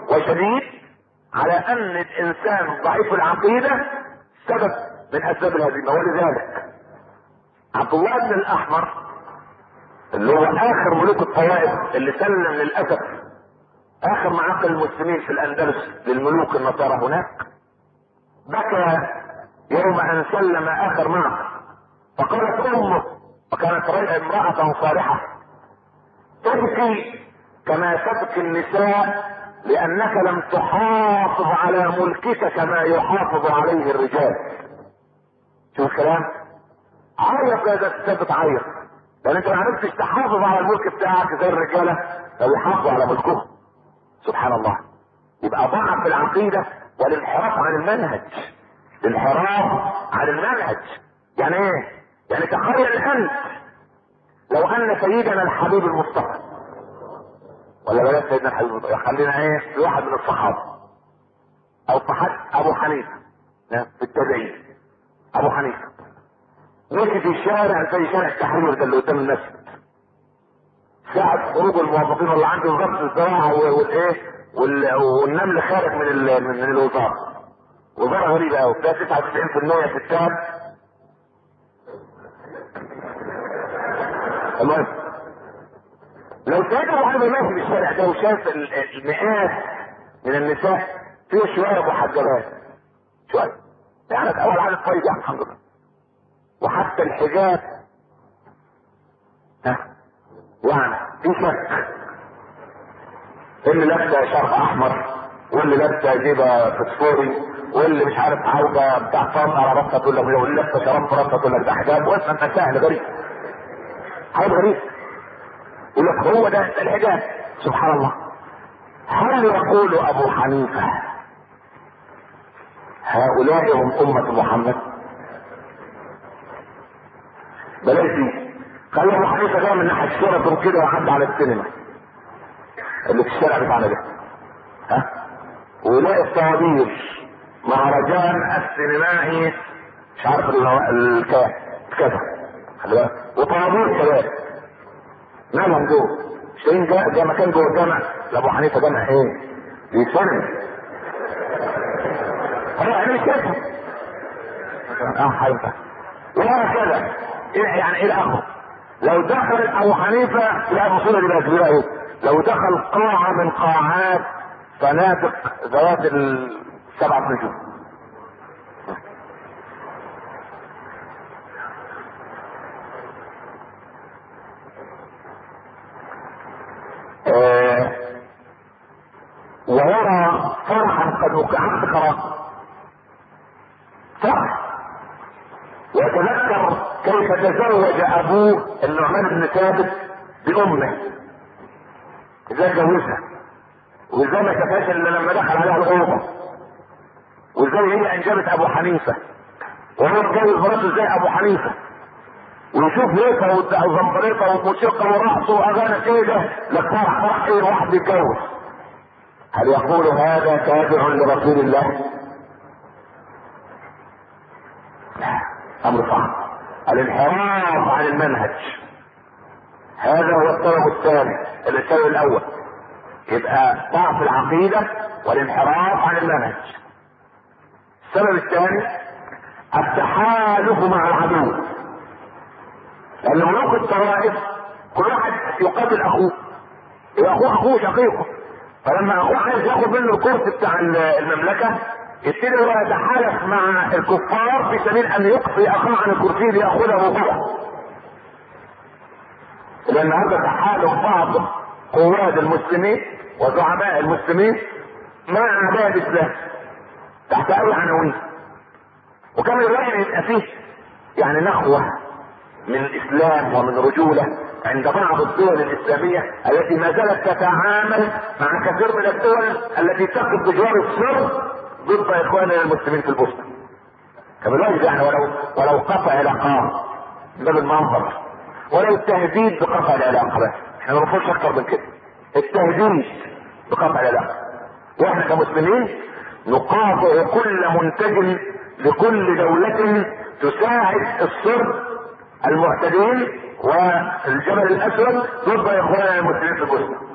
وشديد على ان الانسان ضعيف العقيدة سبب من اسباب الهزيمة. ولذلك عبد الله بن الاحمر اللي هو اخر ملوك الطوائف اللي سلم للاسف اخر معاقل المسلمين في الاندلس للملوك النصارى هناك، بكى يوم ان سلم اخر معقل، فقالت امه وكانت امرأة صالحة تبكي كما تبكي النساء لانك لم تحافظ على ملكك كما يحافظ عليه الرجال. شوف الكلام، عيط يا ده الست تعيط لان انت ما عرفتش تحافظ على الملك بتاعك زي الرجاله لو يحافظوا على ملكهم. سبحان الله. يبقى ضعف العقيده والانحراف عن المنهج. الانحراف عن المنهج يعني ايه؟ يعني تخيل انت لو ان سيدنا الحبيب المصطفى، ولا بلاش سيدنا الحبيب المصطفى، خلينا ايه في واحد من الصحابه او صحابه ابو حنيفه في التابعين. ابو حنيفه مشي في الشارع زي شارع التحرير ده اللي قدام المسجد ساعة خروج الموظفين اللي عنده وزارة الزراعة والايه والنمل خارج من الوزارة. وزارة غريبة قوي فيها 99% ستات. المهم لو سيدنا ابو حنيفه ماشي في الشارع ده وشاف المئات من النساء فيه شوية محجبات شوية يعني اول عدد كويس يعني الحمد لله، وحتى الحجاب يعني في شك، اللي لابسه شرط احمر واللي لابسه جيبه فسفوري واللي مش عارف عوده بتاع صام على راسها تقول لك، واللي لابسه شراب في راسها تقول لك ده حجاب. واسمع انت سهل غريب حاجه غريب يقول لك هو ده الحجاب. سبحان الله. هل يقول ابو حنيفه هؤلاء هم امه محمد؟ بلاش دي، خلي ابو حنيفه جاي من ناحيه الشرطه كده وعدى على السينما اللي في الشارع بتاعنا ده ويلاقي الصواريخ مهرجان السينمائي مش عارف كذا خلي بالك، وطوابير كذلك مالهم جوه شايفين جاء مكان جوه الجامع لابو حنيفه جامع ايه؟ بيسلم هو انا مش كده حنيفه وهكذا يعني ايه الاخر. لو دخل ابو حنيفه لا مصيبه دي بقى كبيره قوي، لو دخل قاعه من قاعات فنادق ذوات السبعة نجوم ويرى فرحا قد وقعت قرار فرح، ويتذكر كيف تزوج ابوه النعمان بن ثابت بامه، ازاي جوزها وازاي ما شافهاش الا لما دخل عليها الاوضه، وازاي هي انجبت ابو حنيفه وهو اتجوز مراته ازاي ابو حنيفه، ويشوف ليفه وزمبريطه وموسيقى ورقص واغاني كده للفرح. فرح ايه واحد يتجوز؟ هل يقول هذا تابع لرسول الله؟ امر صعب. الانحراف عن المنهج هذا هو السبب الثاني. السبب الاول يبقى ضعف العقيدة والانحراف عن المنهج. السبب الثاني التحالف مع العدو، لان ملوك الطوائف كل واحد يقابل اخوه، اخوه شقيقه، فلما اخوه عايز ياخد منه الكرسي بتاع المملكة يبتدي هو يتحالف مع الكفار في سبيل ان يقصي اخاه عن الكرسي ليأخذه هو. لان هذا تحالف بعض قواد المسلمين وزعماء المسلمين مع اعداء الاسلام تحت اي عناوين، وكان الرأي يبقى فيه يعني نخوة من الاسلام ومن رجولة عند بعض الدول الاسلامية التي ما زالت تتعامل مع كثير من الدول التي تقف بجوار السر ضد اخواننا المسلمين في البوسنة. كمان يعني ولو قطع علاقات ده بالمنظر، ولو التهديد بقطع العلاقة، بس احنا ما نقولش اكتر من كده، التهديد بقطع العلاقة. واحنا كمسلمين نقاطع كل منتج لكل دولة تساعد الصرب المعتدين والجبل الاسود ضد اخواننا المسلمين في البوسنة.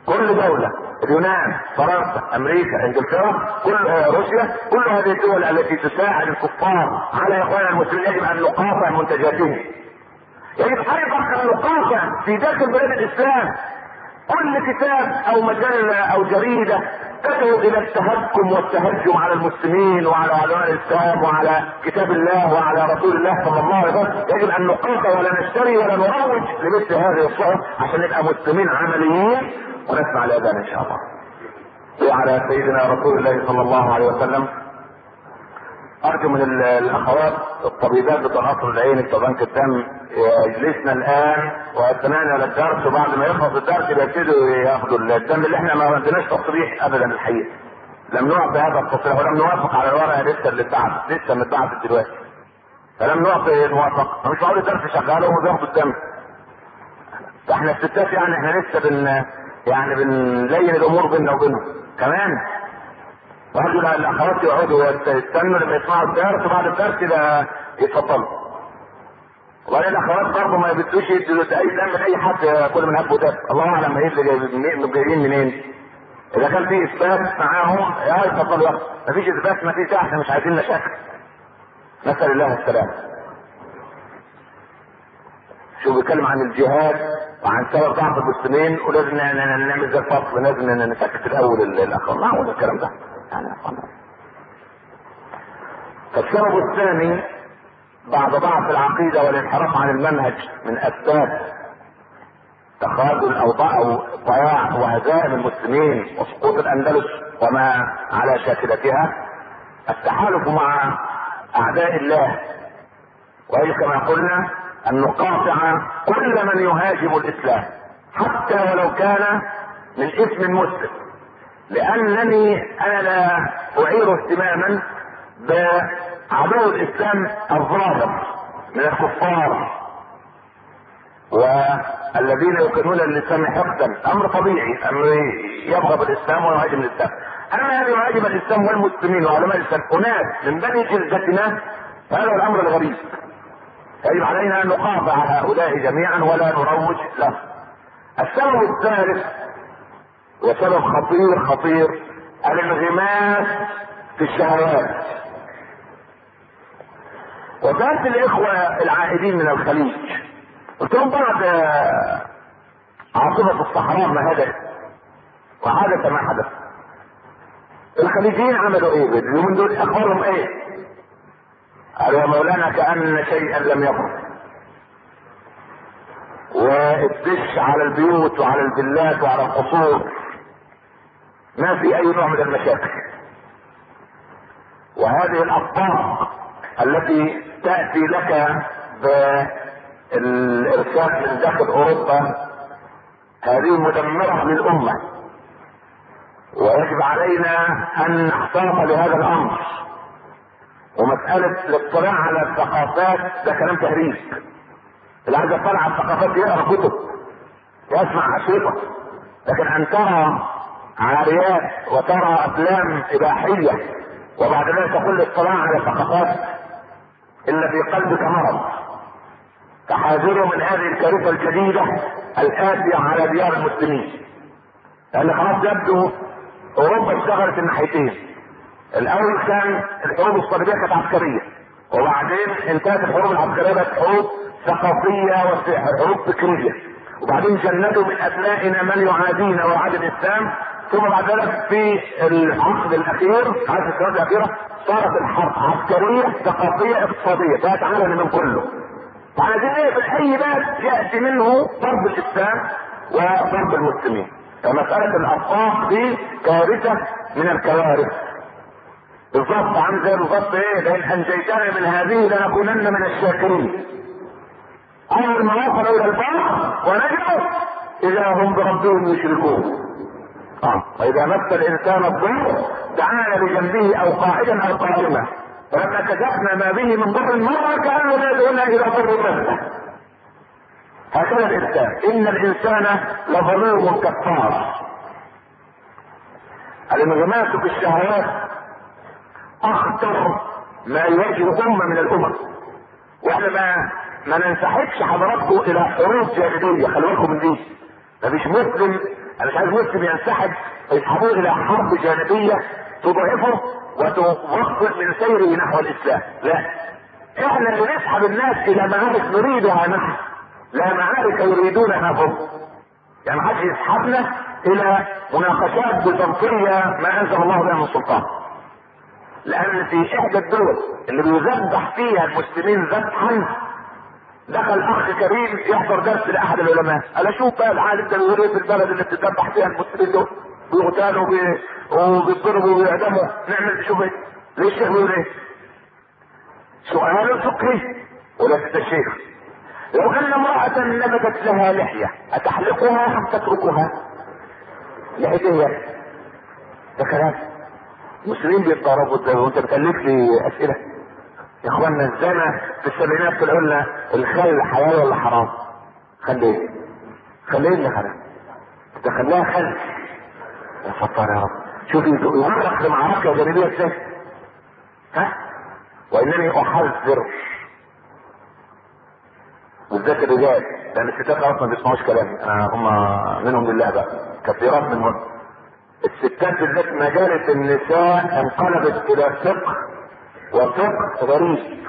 كل دولة، اليونان، فرنسا، امريكا، انجلترا، كل روسيا، كل هذه الدول التي تساعد الكفار على اخوان المسلمين يجب ان نقاطع منتجاتهم. يجب ايضا ان نقاطع في داخل بلاد الاسلام كل كتاب او مجلة او جريدة تدعو الى التهكم والتهجم على المسلمين وعلى علماء الاسلام وعلى كتاب الله وعلى رسول الله صلى الله عليه وسلم. يجب ان نقاطع ولا نشتري ولا نروج لمثل هذه الصحف عشان نبقى مسلمين عمليين ونسمع الاذان ان شاء الله. وعلى سيدنا رسول الله صلى الله عليه وسلم. ارجو من الاخوات الطبيبات بتوع قصر العين بتوع بنك الدم يجلسنا الان ويستمعنا للدرس، وبعد ما يخلص الدرس يبتدوا ياخذوا الدم اللي احنا ما عندناش تصريح ابدا الحقيقه. لم نعطي هذا التصريح ولم نوافق على الورقه لسه اللي اتبعت، لسه متبعت دلوقتي. فلم نعطي الموافقه، مش معقول الدرس شغال وهم بياخدوا الدم. فاحنا الستات يعني احنا لسه بنلين الامور بيننا وبينهم كمان. وهجوا الاخوات يقعدوا يستنوا لما يسمعوا الدرس، وبعد الدرس كده يتفضلوا. وبعدين الاخوات برضه ما يبتدوش يدوا اي دم لاي حد كل من هب ودب، الله اعلم ايه اللي جايين منين. اذا كان في اثبات معاهم يتفضلوا ياخدوا، ما فيش اثبات ما فيش، احنا مش عايزين مشاكل. نسال الله السلام. شو بيتكلم عن الجهاد وعن سبب ضعف المسلمين ولازم نعمل زي الفصل، لازم نسكت الاول الاخر. معقول الكلام ده؟ فالسبب الثاني بعد ضعف العقيدة والانحراف عن المنهج من اسباب تخاذل او ضياع وهزائم المسلمين وسقوط الاندلس وما على شاكلتها التحالف مع اعداء الله، وهي كما قلنا ان نقاطع كل من يهاجم الاسلام حتى ولو كان من اسم مسلم، لانني انا لا اعير اهتماما بعدو الاسلام الظاهر من الكفار والذين يكونون للاسلام حقدا. امر طبيعي امر يبغض الاسلام ويهاجم الاسلام. اما ان يهاجم الاسلام والمسلمين وعلماء الاسلام اناس من بني جلدتنا فهذا الامر الغريب. يجب علينا ان نقاطع هؤلاء جميعا ولا نروج له. السبب الثالث وسبب خطير الانغماس في الشهوات. وسألت الاخوة العائدين من الخليج قلت لهم بعد عاصفة الصحراء ما هدأت وحدث ما حدث الخليجيين عملوا ايه اليومين دول؟ اخبارهم ايه؟ قالوا يا مولانا كأن شيئا لم يكن، والدش على البيوت وعلى الفيلات وعلى القصور، ما في اي نوع من المشاكل. وهذه الاخبار التي تأتي لك بالارشاد من داخل اوروبا هذه مدمرة للامة، ويجب علينا ان نحتاط لهذا الامر. ومسألة الاطلاع على الثقافات ده كلام تهريج. اللي عايز يطلع على الثقافات يقرا كتب يسمع أشرطة، لكن ان ترى عاريات وترى افلام اباحية وبعد ذلك تقول الاطلاع على الثقافات الا في قلبك مرض. تحاذروا من هذه الكارثة الجديدة الآتية على ديار المسلمين، لان خلاص يبدو اوروبا اشتغلت الناحيتين. الاول كان الحروب الصليبيه كانت عسكريه، وبعدين انتهت الحروب العسكريه بقت حروب ثقافيه وحروب فكريه، وبعدين جندوا من ابنائنا من يعادينا ويعادي الاسلام. ثم بعد ذلك في العقد الاخير عقد السنوات الاخيره صارت الحرب عسكريه ثقافيه اقتصاديه، بقت عالم من كله. فعايزين ايه في اي بلد ياتي منه ضرب الاسلام وضرب المسلمين. فمساله الاطراف دي كارثه من الكوارث. بالضبط عامل زي بالضبط ايه؟ لان انجيتنا من هذه لنكونن من الشاكرين. اول ما وصلوا الى البحر ونجوا اذا هم بربهم يشركون. واذا مس الانسان الضر دعانا بجنبه او قاعدا او قائما، فلما كشفنا ما به من ضر مر كانه لا يدعونا الى ضر له. هكذا الانسان، ان الانسان لظلوم كفار. الانغماس في الشهوات اخطر ما يواجه امه من الامم. واحنا ما ننسحبش حضراتكم الى حروب جاهليه، خلي بالكم من دي. مفيش مسلم انا مش عايز مسلم ينسحب يسحبوه الى حرب جانبيه تضعفه وتوقف من سيره نحو الاسلام. لا، احنا اللي نسحب الناس الى معارك نريدها نحن، لا معارك يريدونها هم. يعني ما حدش يسحبنا الى مناقشات بيزنطيه ما انزل الله بها من سلطان. لان في احدى الدول اللي بيذبح فيها المسلمين ذبحا دخل اخ كريم يحضر درس لاحد العلماء، قال اشوف بقى العالم ده بيقول ايه في البلد اللي بتذبح فيها المسلمين دول، بيغتالوا وبيضربوا وبيعدموا، نعمل نشوف ايه؟ ليه الشيخ بيقول ايه؟ سؤال فقهي وليس الشيخ. لو ان امرأة نبتت لها لحية اتحلقها ام تتركها؟ لحية ايه؟ ده كلام المسلمين بيتضربوا وانت بتألف لي اسئلة يا اخوانا. الزنا في السبعينات طلعوا لنا الخل حلال ولا حرام؟ خليه اللي حرام ده خلاها خل. يا ستار يا رب، شوف يورق لمعركة جانبية ازاي. ها؟ وانني احذر بالذات الرجال، لان الستات اصلا ما بيسمعوش كلامي، هم منهم لله بقى كثيرات منهم. الستات بالذات مجالس النساء انقلبت الى فقه وفقه غريب.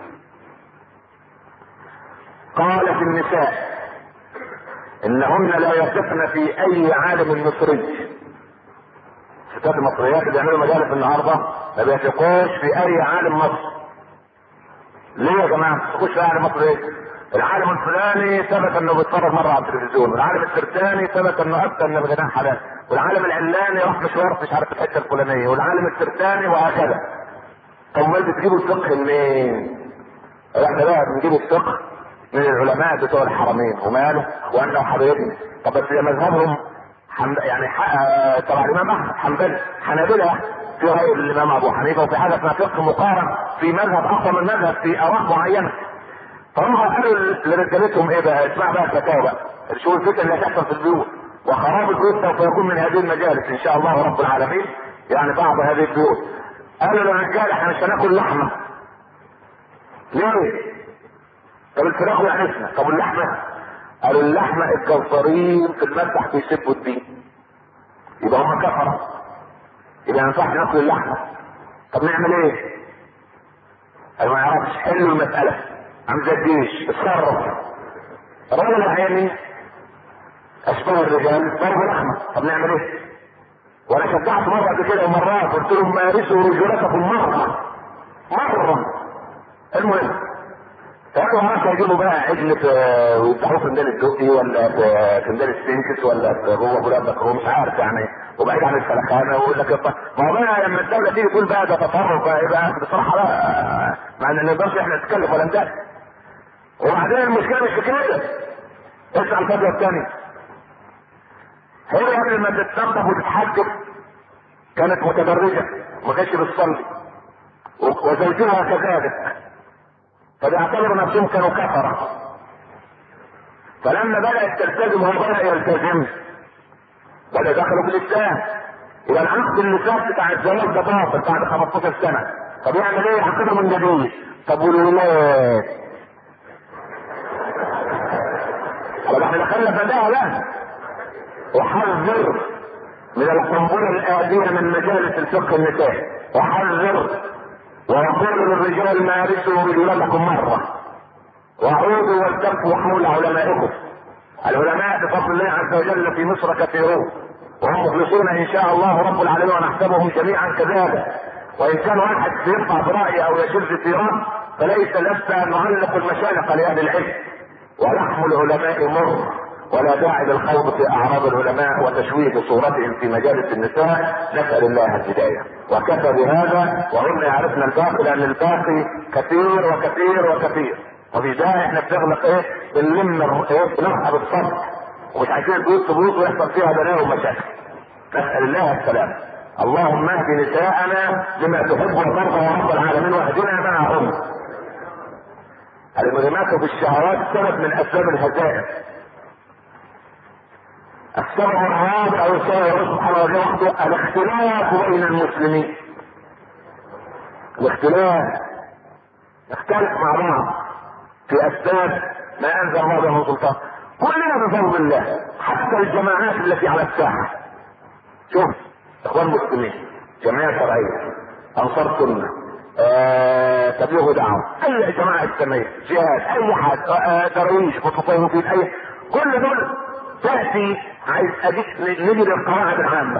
قالت النساء انهن لا يثقن في اي عالم مصري. الستات المصريات اللي بيعملوا مجالس النهارده ما بيثقوش في اي عالم مصري. ليه يا جماعه ما تثقوش في عالم مصري؟ العالم الفلاني ثبت انه بيتفرج مره على التلفزيون، والعالم الترتاني ثبت انه افتى ان الغناء حلال، والعالم العلاني راح مشوار مش عارف الحته الفلانيه، والعالم الترتاني وهكذا. طب ما بتجيبوا الفقه منين؟ احنا بقى بنجيب الفقه من العلماء بتوع الحرمين، وماله وانا وحبايبنا. طب بس مذهبهم يعني طبعا الامام احمد حنبلي، حنابلة في راي الامام ابو حنيفه، وفي حاجه اسمها فقه مقارن في مذهب اقوى من مذهب في اراء معينه. فهم قالوا لرجالتهم ايه بقى؟ اسمع بقى الفتاوى بقى، شوف الفتن اللي هتحصل في البيوت وخراب البيوت سوف يكون من هذه المجالس ان شاء الله رب العالمين، يعني بعض هذه البيوت. قالوا للرجال احنا مش هناكل لحمه. ليه؟ طب الفراخ وحشنا، طب اللحمه؟ قالوا اللحمه الكوثريين في المذبح بيسبوا الدين، يبقى هم كفره، يبقى ما ينفعش ناكل اللحمه. طب نعمل ايه؟ قالوا ما يعرفش، حلوا المساله عم زي الجيش، اتصرف. الراجل العيني اشبه الرجال ضربوا لحمه، طب نعمل ايه؟ وانا شجعت مره قبل كده ومرات قلت لهم مارسوا رجولتكم مره. المهم فقالوا خلاص هيجيبوا بقى عجل ويفتحوه في ميدان الدقي ولا في ميدان السنكس ولا في جوه بلاد بكرو مش عارف يعني، وبعيد عن الفلخانه ويقول لك ما هو بقى لما الدوله تيجي تقول بقى ده تطرف بقى يبقى بصراحه بقى مع ان ما نقدرش احنا نتكلم ولا ندافع. وبعدين المشكله مش في كده. اسمع الفتوى الثانيه. هي قبل ما تتنظف وتتحجب كانت متبرجه وما كانتش بتصلي، وزوجها كذلك، فبيعتبروا نفسهم كانوا كفره. فلما بدات تلتزم هو بدا يلتزم، بدا دخلوا في الاسلام. يبقى العقد اللي فات بتاع الزواج ده باطل بعد 15 سنه. طب يعمل ايه؟ يعقده من جديد. طب والولاد؟ طب احنا دخلنا فداها بقى. وحذر من القنبله الآتية من مجالس الفقه النسائي، وحذر ويقول للرجال مارسوا رجولتكم مره، وعودوا والتفوا حول علمائكم. العلماء بفضل الله عز وجل في مصر كثيرون، وهم مخلصون ان شاء الله رب العالمين، ونحسبهم جميعا كذلك. وان كان واحد يرفع برأي او يشذ في رأي فليس لسنا ان نعلق المشانق لاهل العلم، ولحم العلماء مر، ولا داعي للخوض في اعراض العلماء وتشويه صورتهم في مجالس النساء. نسأل الله الهداية. وكفى بهذا، وقلنا عرفنا الباقي، لان الباقي كثير وكثير وكثير. وفي ده احنا بنغلق ايه؟ بنلم نصحى بالصبر، ومش عايزين البيوت تبوظ ويحصل فيها بلاوي ومشاكل. نسأل الله السلام. اللهم اهد نساءنا لما تحب وترضى يا رب العالمين، واهدنا معهم. الانغماس في الشهوات سبب من اسباب الهزائم. السبب الرابع او السبب سبحانه وتعالى الاختلاف بين المسلمين. الاختلاف نختلف مع بعض في اسباب ما انزل الله به سلطان. كلنا بفضل الله، حتى حتى الجماعات التي على الساحه. شوف اخوان مسلمين، جمعيه شرعيه، انصار سنه، تبليغ دعوه، اي جماعه اسلاميه، جهاد، اي حد، درويش، متطوفين، اي كل دول تاتي. عايز اديك نجد القواعد العامه.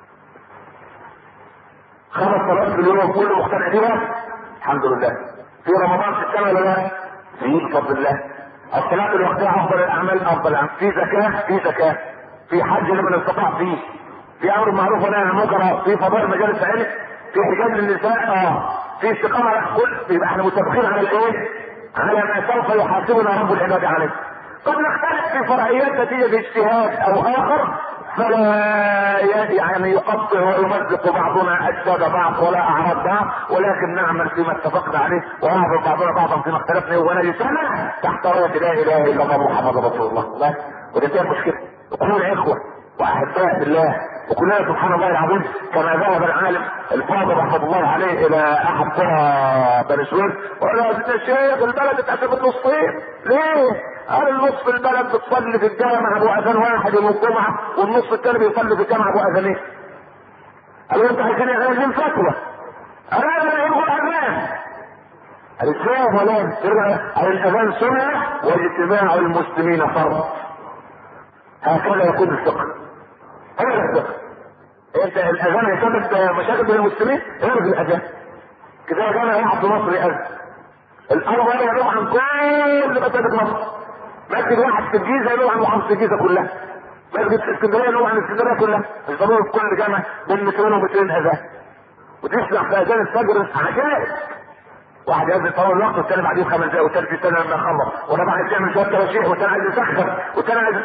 5 صلوات في اليوم كله مقتنع بيها الحمد لله. في رمضان في السنه ولا لا؟ في بفضل الله. الصلاه الوقتيه افضل الاعمال، افضل الاعمال. في زكاه، في حج لمن استطاع فيه، في امر معروف ونهي عن المنكر، في فضائل مجالس علم، في حجاب للنساء، في استقامه. كل يبقى احنا متفقين على الايه؟ على ما سوف يحاسبنا رب العباد عليه. قد نختلف في فرعيات نتيجه اجتهاد او اخر، فلا يعني يقطع ويمزق بعضنا اجساد بعض ولا اعراض بعض، ولكن نعمل فيما اتفقنا عليه ونعرف بعضنا بعضا فيما اختلفنا، ونجتمع تحت رايه لا اله الا الله محمد رسول الله. بس ودي المشكله. كلنا اخوه واحباء بالله، وكلنا سبحان الله العظيم كما ذهب العالم الفاضل رحمه الله عليه الى احد قرى بني سويف وقال يا سيدنا الشيخ البلد اتقسمت نصين. ليه؟ قال النصف البلد بتصلي في الجامع ابو اذان واحد يوم الجمعه، والنصف الثاني بيصلي في الجامع ابو اذانين. قالوا انت عايزين فتوى. قال انا يلغوا الاذان. قال ازاي ولا قال الاذان سنه واجتماع المسلمين فرض. هكذا يكون الفقه. هذا الفقه. انت الاذان هيسبب مشاكل بين المسلمين؟ الغي الاذان. كده كان واحد في مصر يأذن. الامر هذا ينوب عن كل مساجد مصر. مسجد واحد في الجيزه ينوب عن محافظه الجيزه كلها. مسجد في اسكندريه ينوب عن اسكندريه كلها. يصلون في كل جامع بين مترين ومترين اذان. وتسمع في اذان الفجر عجائب. واحد يأذن طول الوقت والثاني بعدين 5 دقايق والثالث الثاني لما يخلص، وده عايز يعمل شويه تواشيح والثاني عايز يسخن والثاني عايز.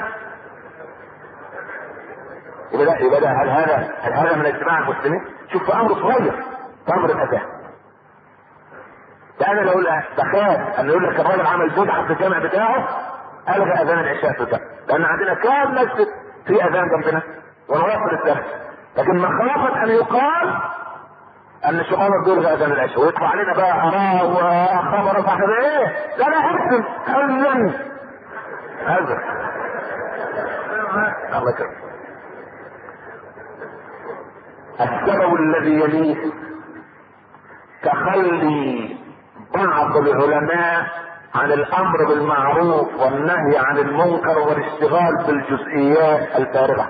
يبقى هل هذا من اجتماع المسلمين؟ شوف في امر صغير، في امر الاذان. ده انا لو بخاف ان يقول لك الراجل عمل بدعه في الجامع بتاعه الغى اذان العشاء في الجامع، لان عندنا كام مسجد في اذان جنبنا ونواصل الدرس، لكن مخافه ان يقال ان الشيخ عمر بيلغي اذان العشاء ويطلع علينا بقى اراء وخبر صاحب ايه؟ لا لا احسن اذن الله يكرمك. السبب الذي يليه تخلي بعض العلماء عن الامر بالمعروف والنهي عن المنكر والاشتغال بالجزئيات الفارغه.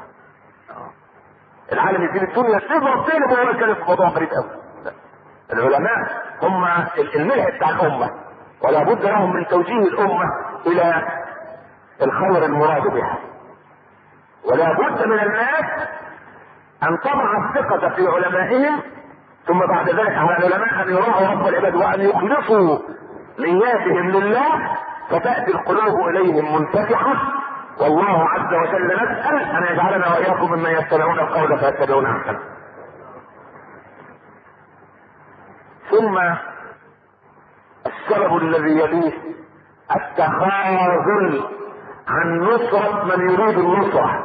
العالم يدين الدنيا سيبرتين وهو يتكلم في موضوع غريب قوي. العلماء هم الملح بتاع الامه، ولا بد لهم من توجيه الامه الى الخير المراد بها، ولا بد من الناس ان تضع الثقة في علمائهم، ثم بعد ذلك على العلماء ان يراعوا رب العباد وان يخلصوا نياتهم لله، فتأتي القلوب اليهم منفتحة. والله عز وجل نسأل ان يجعلنا واياكم ممن يتبعون القول فيتبعون احسنه. ثم السبب الذي يليه التخاذل عن نصرة من يريد النصرة.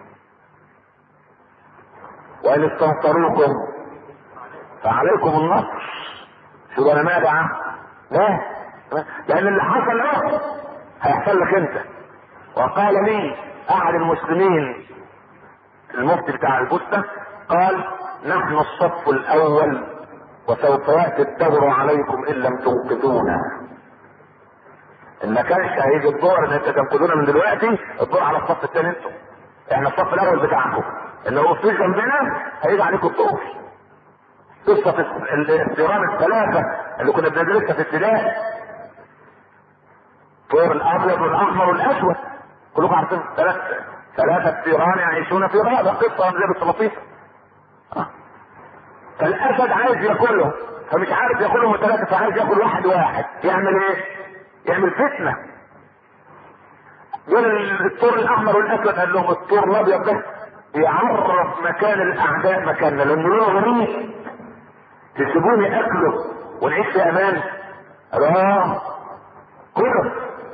وان استنصروكم فعليكم النصر. شو انا مادع؟ لا، لان اللي حصل له هيحصل لك انت. وقال لي احد المسلمين المفتي بتاع البوسنة قال نحن الصف الاول وسوف ياتي الدور عليكم ان لم تنقذونا. ان ما كانش هيجي الدور ان انت تنقذونا من دلوقتي، الدور على الصف الثاني انتم. احنا الصف الاول بتاعكم، ان لو في جنبنا هيجي عليكم الدور. قصة الثيران الثلاثة اللي كنا بندرسها في ابتدائي، الطير الابيض والاحمر والاسود، كلكم عارفين ثلاثة ثيران يعيشون في غابة، قصة زي لطيفة. فالاسد عايز ياكلهم، فمش عارف ياكلهم ثلاثة، فعايز ياكل واحد واحد. يعمل ايه؟ يعمل فتنة. دول الطور الاحمر والاسود قال لهم الطور الابيض ده يعرف مكان الاعداء مكاننا، لانه له غريب. تسيبوني اكله ونعيش في امان؟ قالوا كله.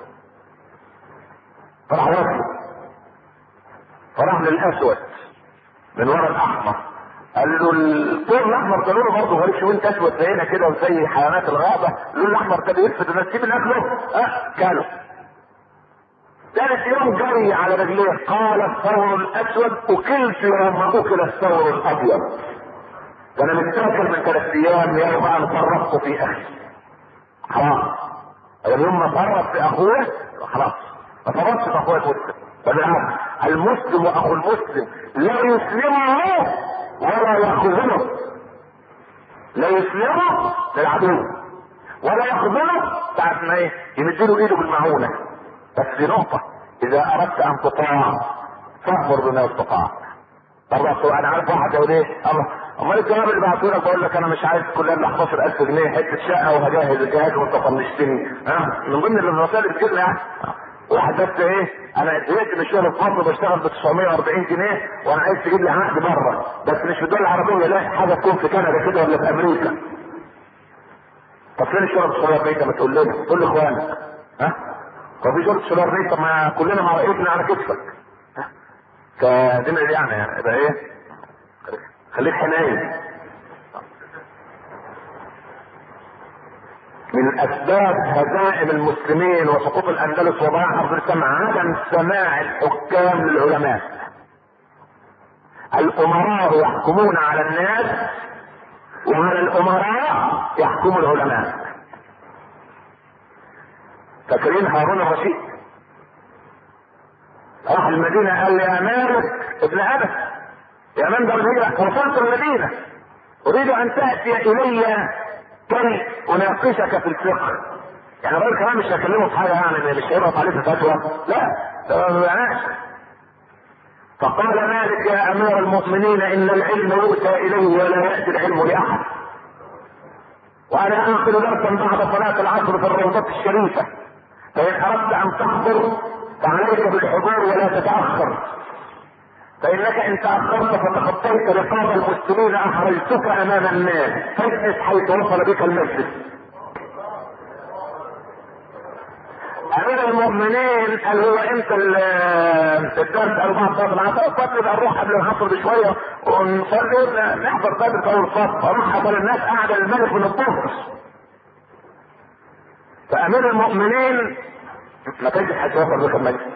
فراح وصله، فراح للاسود من ورا الاحمر، قال له الطور الاحمر ده لونه برضه غريب، شو انت اسود زينا كده وزي حيوانات الغابه، اللون الاحمر ده بيلفت الناس، تسيب اكله؟ كاله. ثالث يوم جري على رجليه قال الثور الاسود اكلت يوم اكل الثور الابيض. وانا متاكل من 3 ايام يوم ان فرطت في اخي. خلاص اليوم ما فرط في اخوه خلاص ما فرطت في اخوه المسلم. فبالعكس المسلم واخو المسلم لا يسلمه ولا يخذله. لا يسلمه للعدو ولا يخذله ساعة ما ايه يمدله ايده بالمعونة. بس في نقطة، اذا اردت ان تطاع فاخبر بما استطاع. طب انا عارف واحد يقول ايه الله امال الجواب اللي بعته لك بقول لك انا مش عايز كل الا 11000 جنيه حته شقه وهجهز الجهاز وانت طنشتني. من ضمن الرسائل اللي بتجيلنا يعني واحد بس ايه انا زهقت من الشغل في مصر بشتغل ب 940 جنيه وانا عايز تجيب لي عقد بره بس مش في الدول العربيه، لا حاجه تكون في كندا كده ولا في امريكا. طب فين الشغل ب 940 ما تقول لنا قول لاخوانك طب في شغل 940 طب ما كلنا مع ايدنا على كتفك. فدي يعني يبقى ايه خليك حنين. من اسباب هزائم المسلمين وسقوط الاندلس وضياع حرب الاسلام عدم سماع الحكام للعلماء. الامراء يحكمون على الناس وعلى الامراء يحكم العلماء. فاكرين هارون الرشيد راح المدينه قال يا مالك ابن انس يا من درجية وصلت المدينة اريد ان تأتي الي كي اناقشك في الفقه. يعني الراجل كمان مش هكلمه في حاجة يعني مش هيبقى عليه في فتوى لا ده معناش. فقال مالك يا امير المؤمنين ان العلم يؤتى اليه ولا يأتي العلم لاحد. وانا اخذ درسا بعد صلاة العصر في الروضة الشريفة فان اردت ان تحضر فعليك بالحضور ولا تتأخر فانك ان تأخرت فتخطيت رقاب المسلمين احرجتك امام الناس فاجلس حيث وصل بك المسجد. امير المؤمنين قال هو انت الدرس 4 صف العصر الصف يبقى نروح قبل العصر بشويه ونصلي نحضر بدر في اول صف اروح حضر الناس قاعده الملك من الظهر. فامير المؤمنين ما تجلس حيث وصل بك المسجد.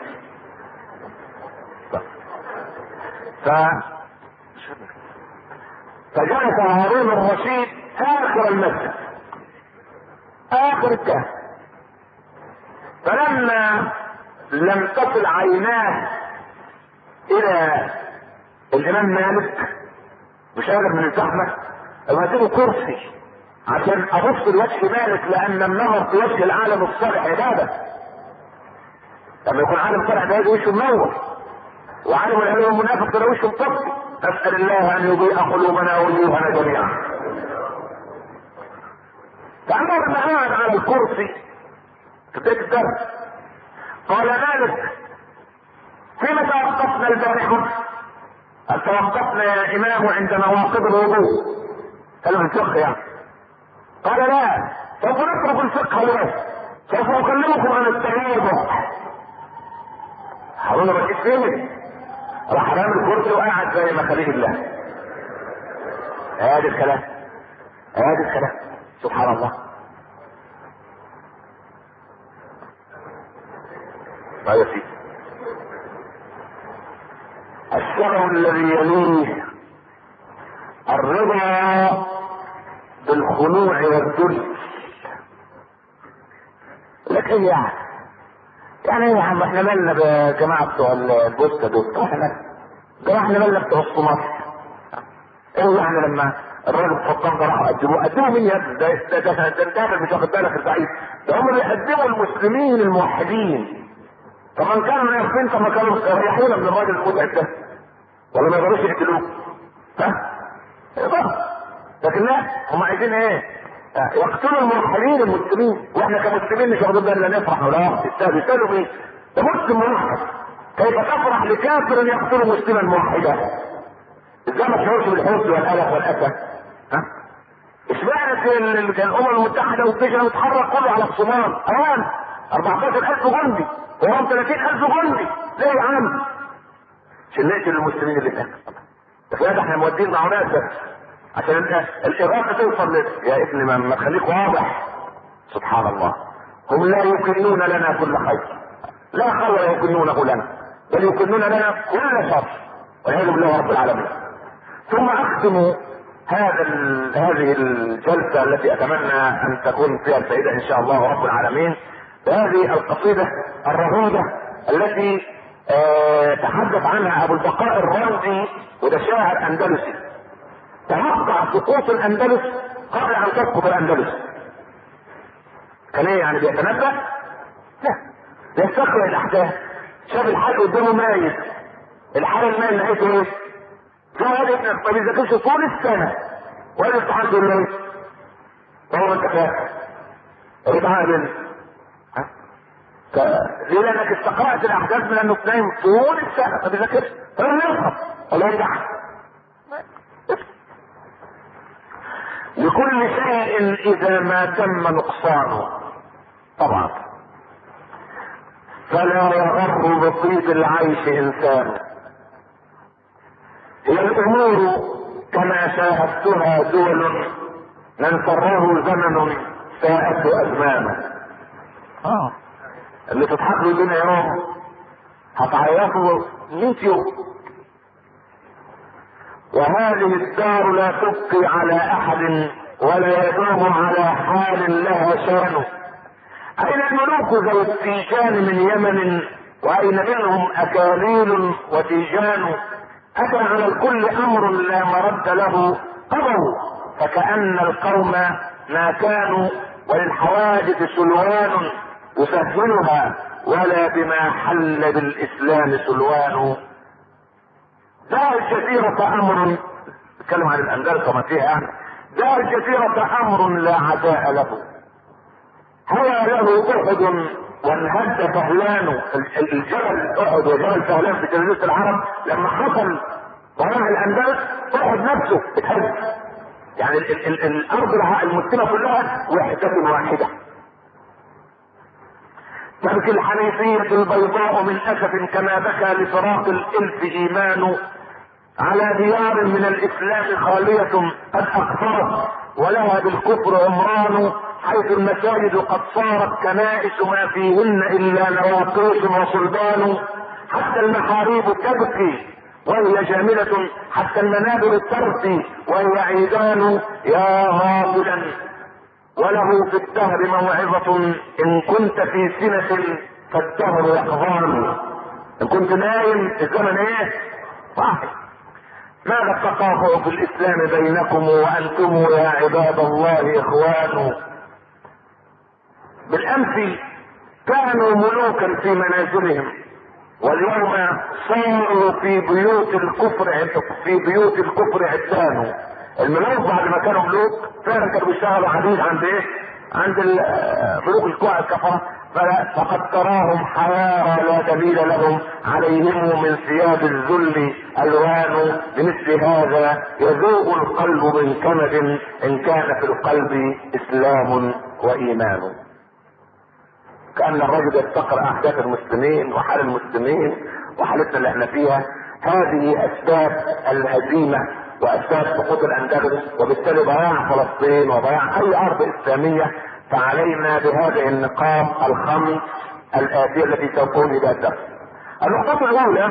فجلس هارون الرشيد اخر المسجد اخر الكهف. فلما لم تصل عيناه الى الامام مالك مش قادر من الزحمه وديله كرسي عشان ابص لوجه مالك لان النظر في وجه العالم الصالح عباده. لما يكون عالم صالح ده وشه منور وعالم العلم المنافق ده وشه مطفي. نسأل الله ان يضيء قلوبنا ووجوهنا جميعا. فأمر معاد على الكرسي في بداية الدرس قال مالك فيما توقفنا البارحة؟ توقفنا يا امام عند نواقض الوضوء. قال الفقه يعني. قال لا سوف نترك الفقه له سوف اكلمكم عن التواضع. هارون الرشيد فين؟ راح رامي الكرسي وقعد زي ما خليل الله. هذا الكلام سبحان الله. ما يفيد الشرع الذي يليه الرضا بالخنوع والذل. لكن يعني يا عم احنا مالنا بجماعة بتوع البوسطة دول احنا مالنا بتوع الصمار. ايه يعني لما الراجل الخطاب ده راحوا قدموا مين يا ابني؟ ده مش واخد بالك البعيد ده هم بيقدموا المسلمين الموحدين. طبعا كانوا يخفين طب ما كانوا يريحونا من الراجل المتعب ده ولا ما يقدروش يقتلوه لكن لا هم عايزين ايه؟ يقتلوا الموحدين المسلمين واحنا كمسلمين مش واخدين بالنا نفرح ولا يستاهلوا مين؟ ده مسلم موحد كيف تفرح لكافر يقتل مسلما موحدا؟ ازاي ما تشعرش بالحزن والقلق والاسى؟ اشمعنى الامم المتحده والجيش متحرك كله على الصومال؟ اوان 14000 جندي وهم 30000 جندي ليه يا عم؟ عشان نقتل المسلمين اللي هناك. ده احنا مودين مع ناس عشان الاغاثه توصل يا ابني ما تخليك واضح. سبحان الله هم لا يكنون لنا كل خير لا خير يكنونه لنا، بل يكنون لنا كل شر والعياذ بالله رب العالمين. ثم اختم هذه الجلسة التي اتمنى ان تكون فيها الفائدة ان شاء الله رب العالمين بهذه القصيدة الرهيبة التي تحدث عنها ابو البقاء الرازي، وده شاعر اندلسي. توقع سقوط الاندلس قبل ان تسقط الاندلس. كان ايه يعني بيتنبأ؟ لا، بيستقرأ الاحداث. شاف الحال قدامه مايل، الحال المايل نهايته ايه؟ جاء ابنك ما بيذاكرش طول السنة وقال الامتحان بيقول له ايه؟ والله انت فاهم الامتحان ليه؟ لانك استقرأت الاحداث من انه نايم طول السنة ما بيذاكرش، فلما يسقط ولا ينجح. لكل شيء اذا ما تم نقصانه طبعا فلا يغر بطيب العيش انسان. هي الامور كما شاهدتها دول من سره زمن ساءته ازمانه. اللي تضحك له الدنيا يوم هتعيطوا 100 يوم. وهذه الدار لا تبقي على احد ولا يدوم على حال لها شان. اين الملوك ذو التيجان من يمن واين منهم اكاليل وتيجان. اتى على الكل امر لا مرد له قضوا فكأن القوم ما كانوا وللحوادث سلوان يسهلها ولا بما حل بالاسلام سلوان. دار الجزيرة امر، نتكلم عن الاندلس وما فيها يعني. دار الجزيرة امر لا عداء له هوى له احد وانهد فهلان. الجبل احد وجبل فهلان في جزيرة العرب لما حصل ضياع الاندلس احد نفسه اتهد. يعني الارض المسلمة كلها وحدة واحدة. تبكي الحنيفية البيضاء من اسف كما بكى لفراق الالف ايمان. على ديار من الاسلام خالية قد اكثرت ولها بالكفر عمران. حيث المساجد قد صارت كنائس ما فيهن الا نواقيس وصلبان. حتى المحاريب تبكي وهي جاملة حتى المنابر ترثي وهي عيدان. يا غافلا وله في الدهر موعظة ان كنت في سنة فالدهر يقظان. ان كنت نايم الزمن ايه؟ صاحي. ماذا التقاطع في الاسلام بينكم وانتم يا عباد الله اخوان. بالامس كانوا ملوكا في منازلهم واليوم صاروا في بيوت الكفر عدان. الملوك بعد ما كانوا ملوك فعلا كانوا بيشتغلوا عبيد عند ايه؟ عند ملوك الكفر. فقد تراهم حيارى لا دليل لهم عليهم من ثياب الذل الوان. بمثل هذا يذوق القلب من كمد ان كان في القلب اسلام وايمان. كأن الرجل يستقرأ احداث المسلمين وحال المسلمين وحالتنا اللي احنا فيها. هذه اسباب الهزيمة واسباب سقوط الاندلس وبالتالي ضياع فلسطين وضياع اي ارض اسلامية. فعلينا بهذه النقاط الخمس الآتية التي سوف بها الدرس. النقطة الأولى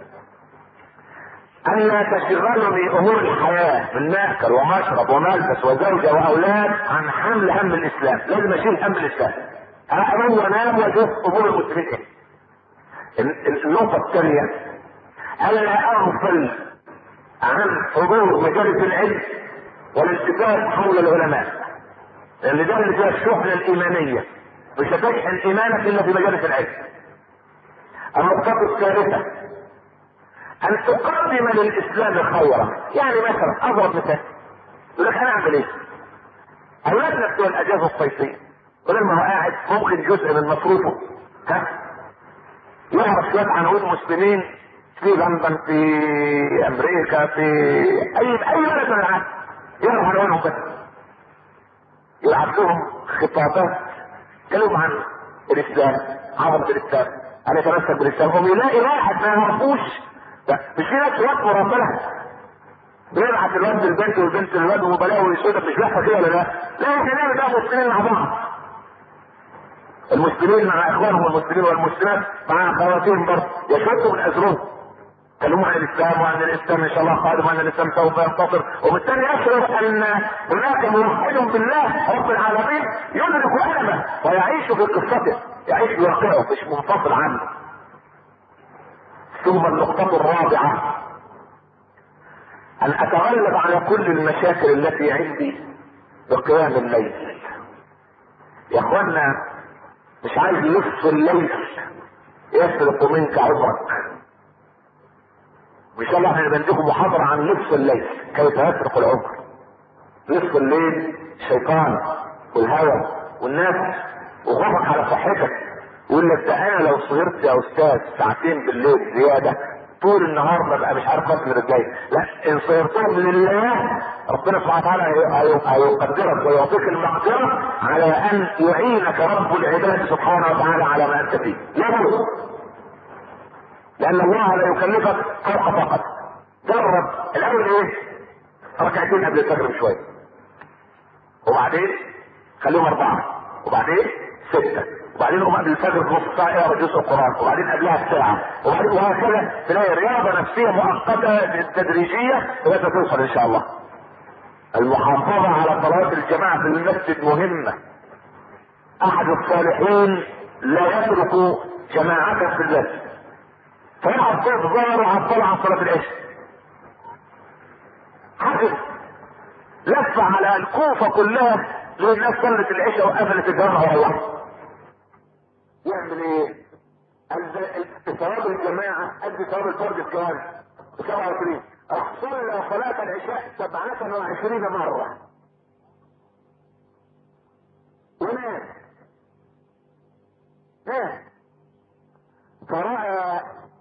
أن لا تشغلني أمور الحياة من مأكل ومشرب وملبس وزوجة وأولاد عن حمل هم الإسلام. لازم أشيل هم الإسلام. أنام وأنام وأشوف أمور المسلمين إيه. النقطة الثانية ألا أغفل عن حضور مجالس العلم والالتفات حول العلماء، لان ده اللي فيها الشحنة الايمانية. مش هتشحن ايمانك الا في مجالس العلم. النقطة الثالثة ان تقدم للاسلام خيرا. يعني مثلا اضرب مثال، يقول لك انا اعمل ايه؟ اولادنا بتوع الاجازة الصيفية بدل ما هو قاعد ممكن جزء من مصروفه يعرف شوية عناوين مسلمين في لندن في امريكا في اي بلد من العالم، يعرف عناوينهم بس، يلعب لهم خطابات كلهم عن الاسلام، عظمة الاسلام، ان يتمسك بالاسلام. هم يلاقي واحد ما يعرفوش. مش في ناس وقت مراسلة بيبعت الواد للبنت والبنت للواد وبلاوي سودة مش لحظة كده ولا لا؟ لا احنا نعمل بقى مسلمين مع بعض. المسلمين مع اخوانهم المسلمين والمسلمات مع اخواتهم برضه يشدوا من ازرهم، يتكلموا عن الاسلام وان الاسلام ان شاء الله قادم وان الاسلام سوف ينتصر، وبالتالي يشعر ان هناك موحد بالله رب العالمين يدرك المه ويعيش في قصته، يعيش في واقعه مش منفصل عنه. ثم النقطة الرابعة ان اتغلب على كل المشاكل التي عندي بقيام الليل. يا اخوانا مش عايز نصف الليل يسرق منك عمرك. وان شاء الله احنا بنديكم محاضرة عن نصف الليل كيف يسرق العمر. نصف الليل الشيطان والهوى والناس وخوفك على صحتك، يقول لك ده انا لو سهرت يا استاذ ساعتين بالليل زيادة طول النهار ببقى مش عارف اكمل الجاي. لا، ان سهرتهم لله ربنا سبحانه وتعالى هيقدرك ويعطيك المقدرة على ان يعينك رب العباد سبحانه وتعالى على ما انت فيه. لابد، لان الله لا يكلفك فوق فقط. جرب الاول ايه؟ ركعتين قبل الفجر بشويه، وبعدين خليهم 4، وبعدين 6، وبعدين قبل الفجر بنص ساعه اقرا جزء القران، وبعدين قبلها بساعه، وبعدين وهكذا. تلاقي رياضه نفسيه مؤقته تدريجيه لغايه توصل ان شاء الله. المحافظه على صلاه الجماعه في المسجد مهمه. احد الصالحين لا يترك جماعته في المسجد، فيقعد في الظهر وعطل عن صلاه العشاء. حدث لف على الكوفه كلها للناس صلت العشاء وقفلت الجامعه وروحت. يعمل ايه؟ ثواب الجماعه قد ثواب الفرد الكام؟ 27. راح صلى صلاه العشاء 27 مره ونام. فراى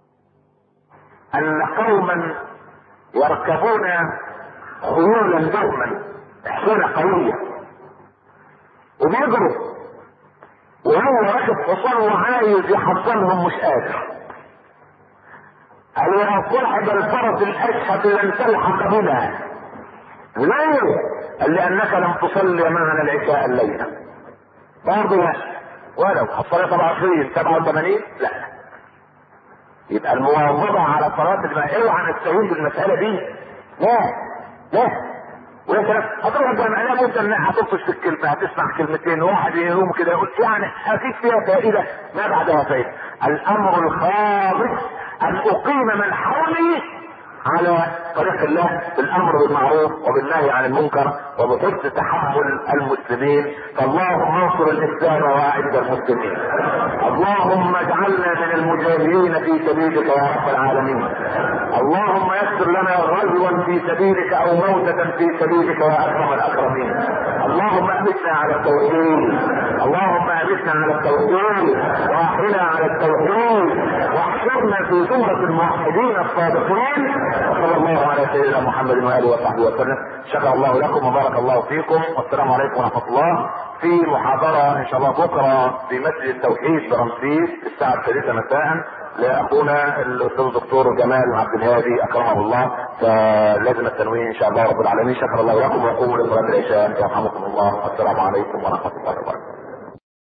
ان قوما يركبون خيولا دوما حصينة قوية وبيجروا، وهو راكب حصان وعايز يحصلهم مش قادر. قال يا صاحب الفرس الاشهب لن تلحق بنا. ليه؟ قال لانك لم تصلي معنا العشاء الليله. برضه لا، ولو حصلت 27 87 لا. يبقى المواظبه على صلاه الماء، اوعى نستهين بالمساله دي. لا ويا سلام هتروح الجامعة ممكن هتطفش في الكلمة، هتسمع كلمتين، واحد يقوم كده يقول يعني اكيد فيها فائدة ما بعدها فائدة. الامر الخامس ان اقيم من حولي على طريق الله بالامر بالمعروف وبالنهي عن المنكر وبحسن تحمل المسلمين. فاللهم انصر الاسلام واعز المسلمين. اللهم اجعلنا من المجاهدين في سبيلك يا رب العالمين. اللهم يسر لنا غزوا في سبيلك او موتة في سبيلك يا اكرم الاكرمين. اللهم امتنا على التوحيد، اللهم امتنا على التوحيد واحينا على التوحيد واحشرنا في زمرة الموحدين الصادقين. وصلى الله على سيدنا محمد واله وصحبه وسلم. شكر الله لكم وبارك الله فيكم، والسلام عليكم ورحمه الله. في محاضره ان شاء الله بكره في مسجد التوحيد برمسيس الساعه 3 مساء لاخونا الاستاذ الدكتور جمال عبد الهادي اكرمه الله، فلازم التنوين ان شاء الله رب العالمين. شكر الله لكم وقوموا لصلاه العشاء يرحمكم الله. والسلام عليكم ورحمه الله وبركاته.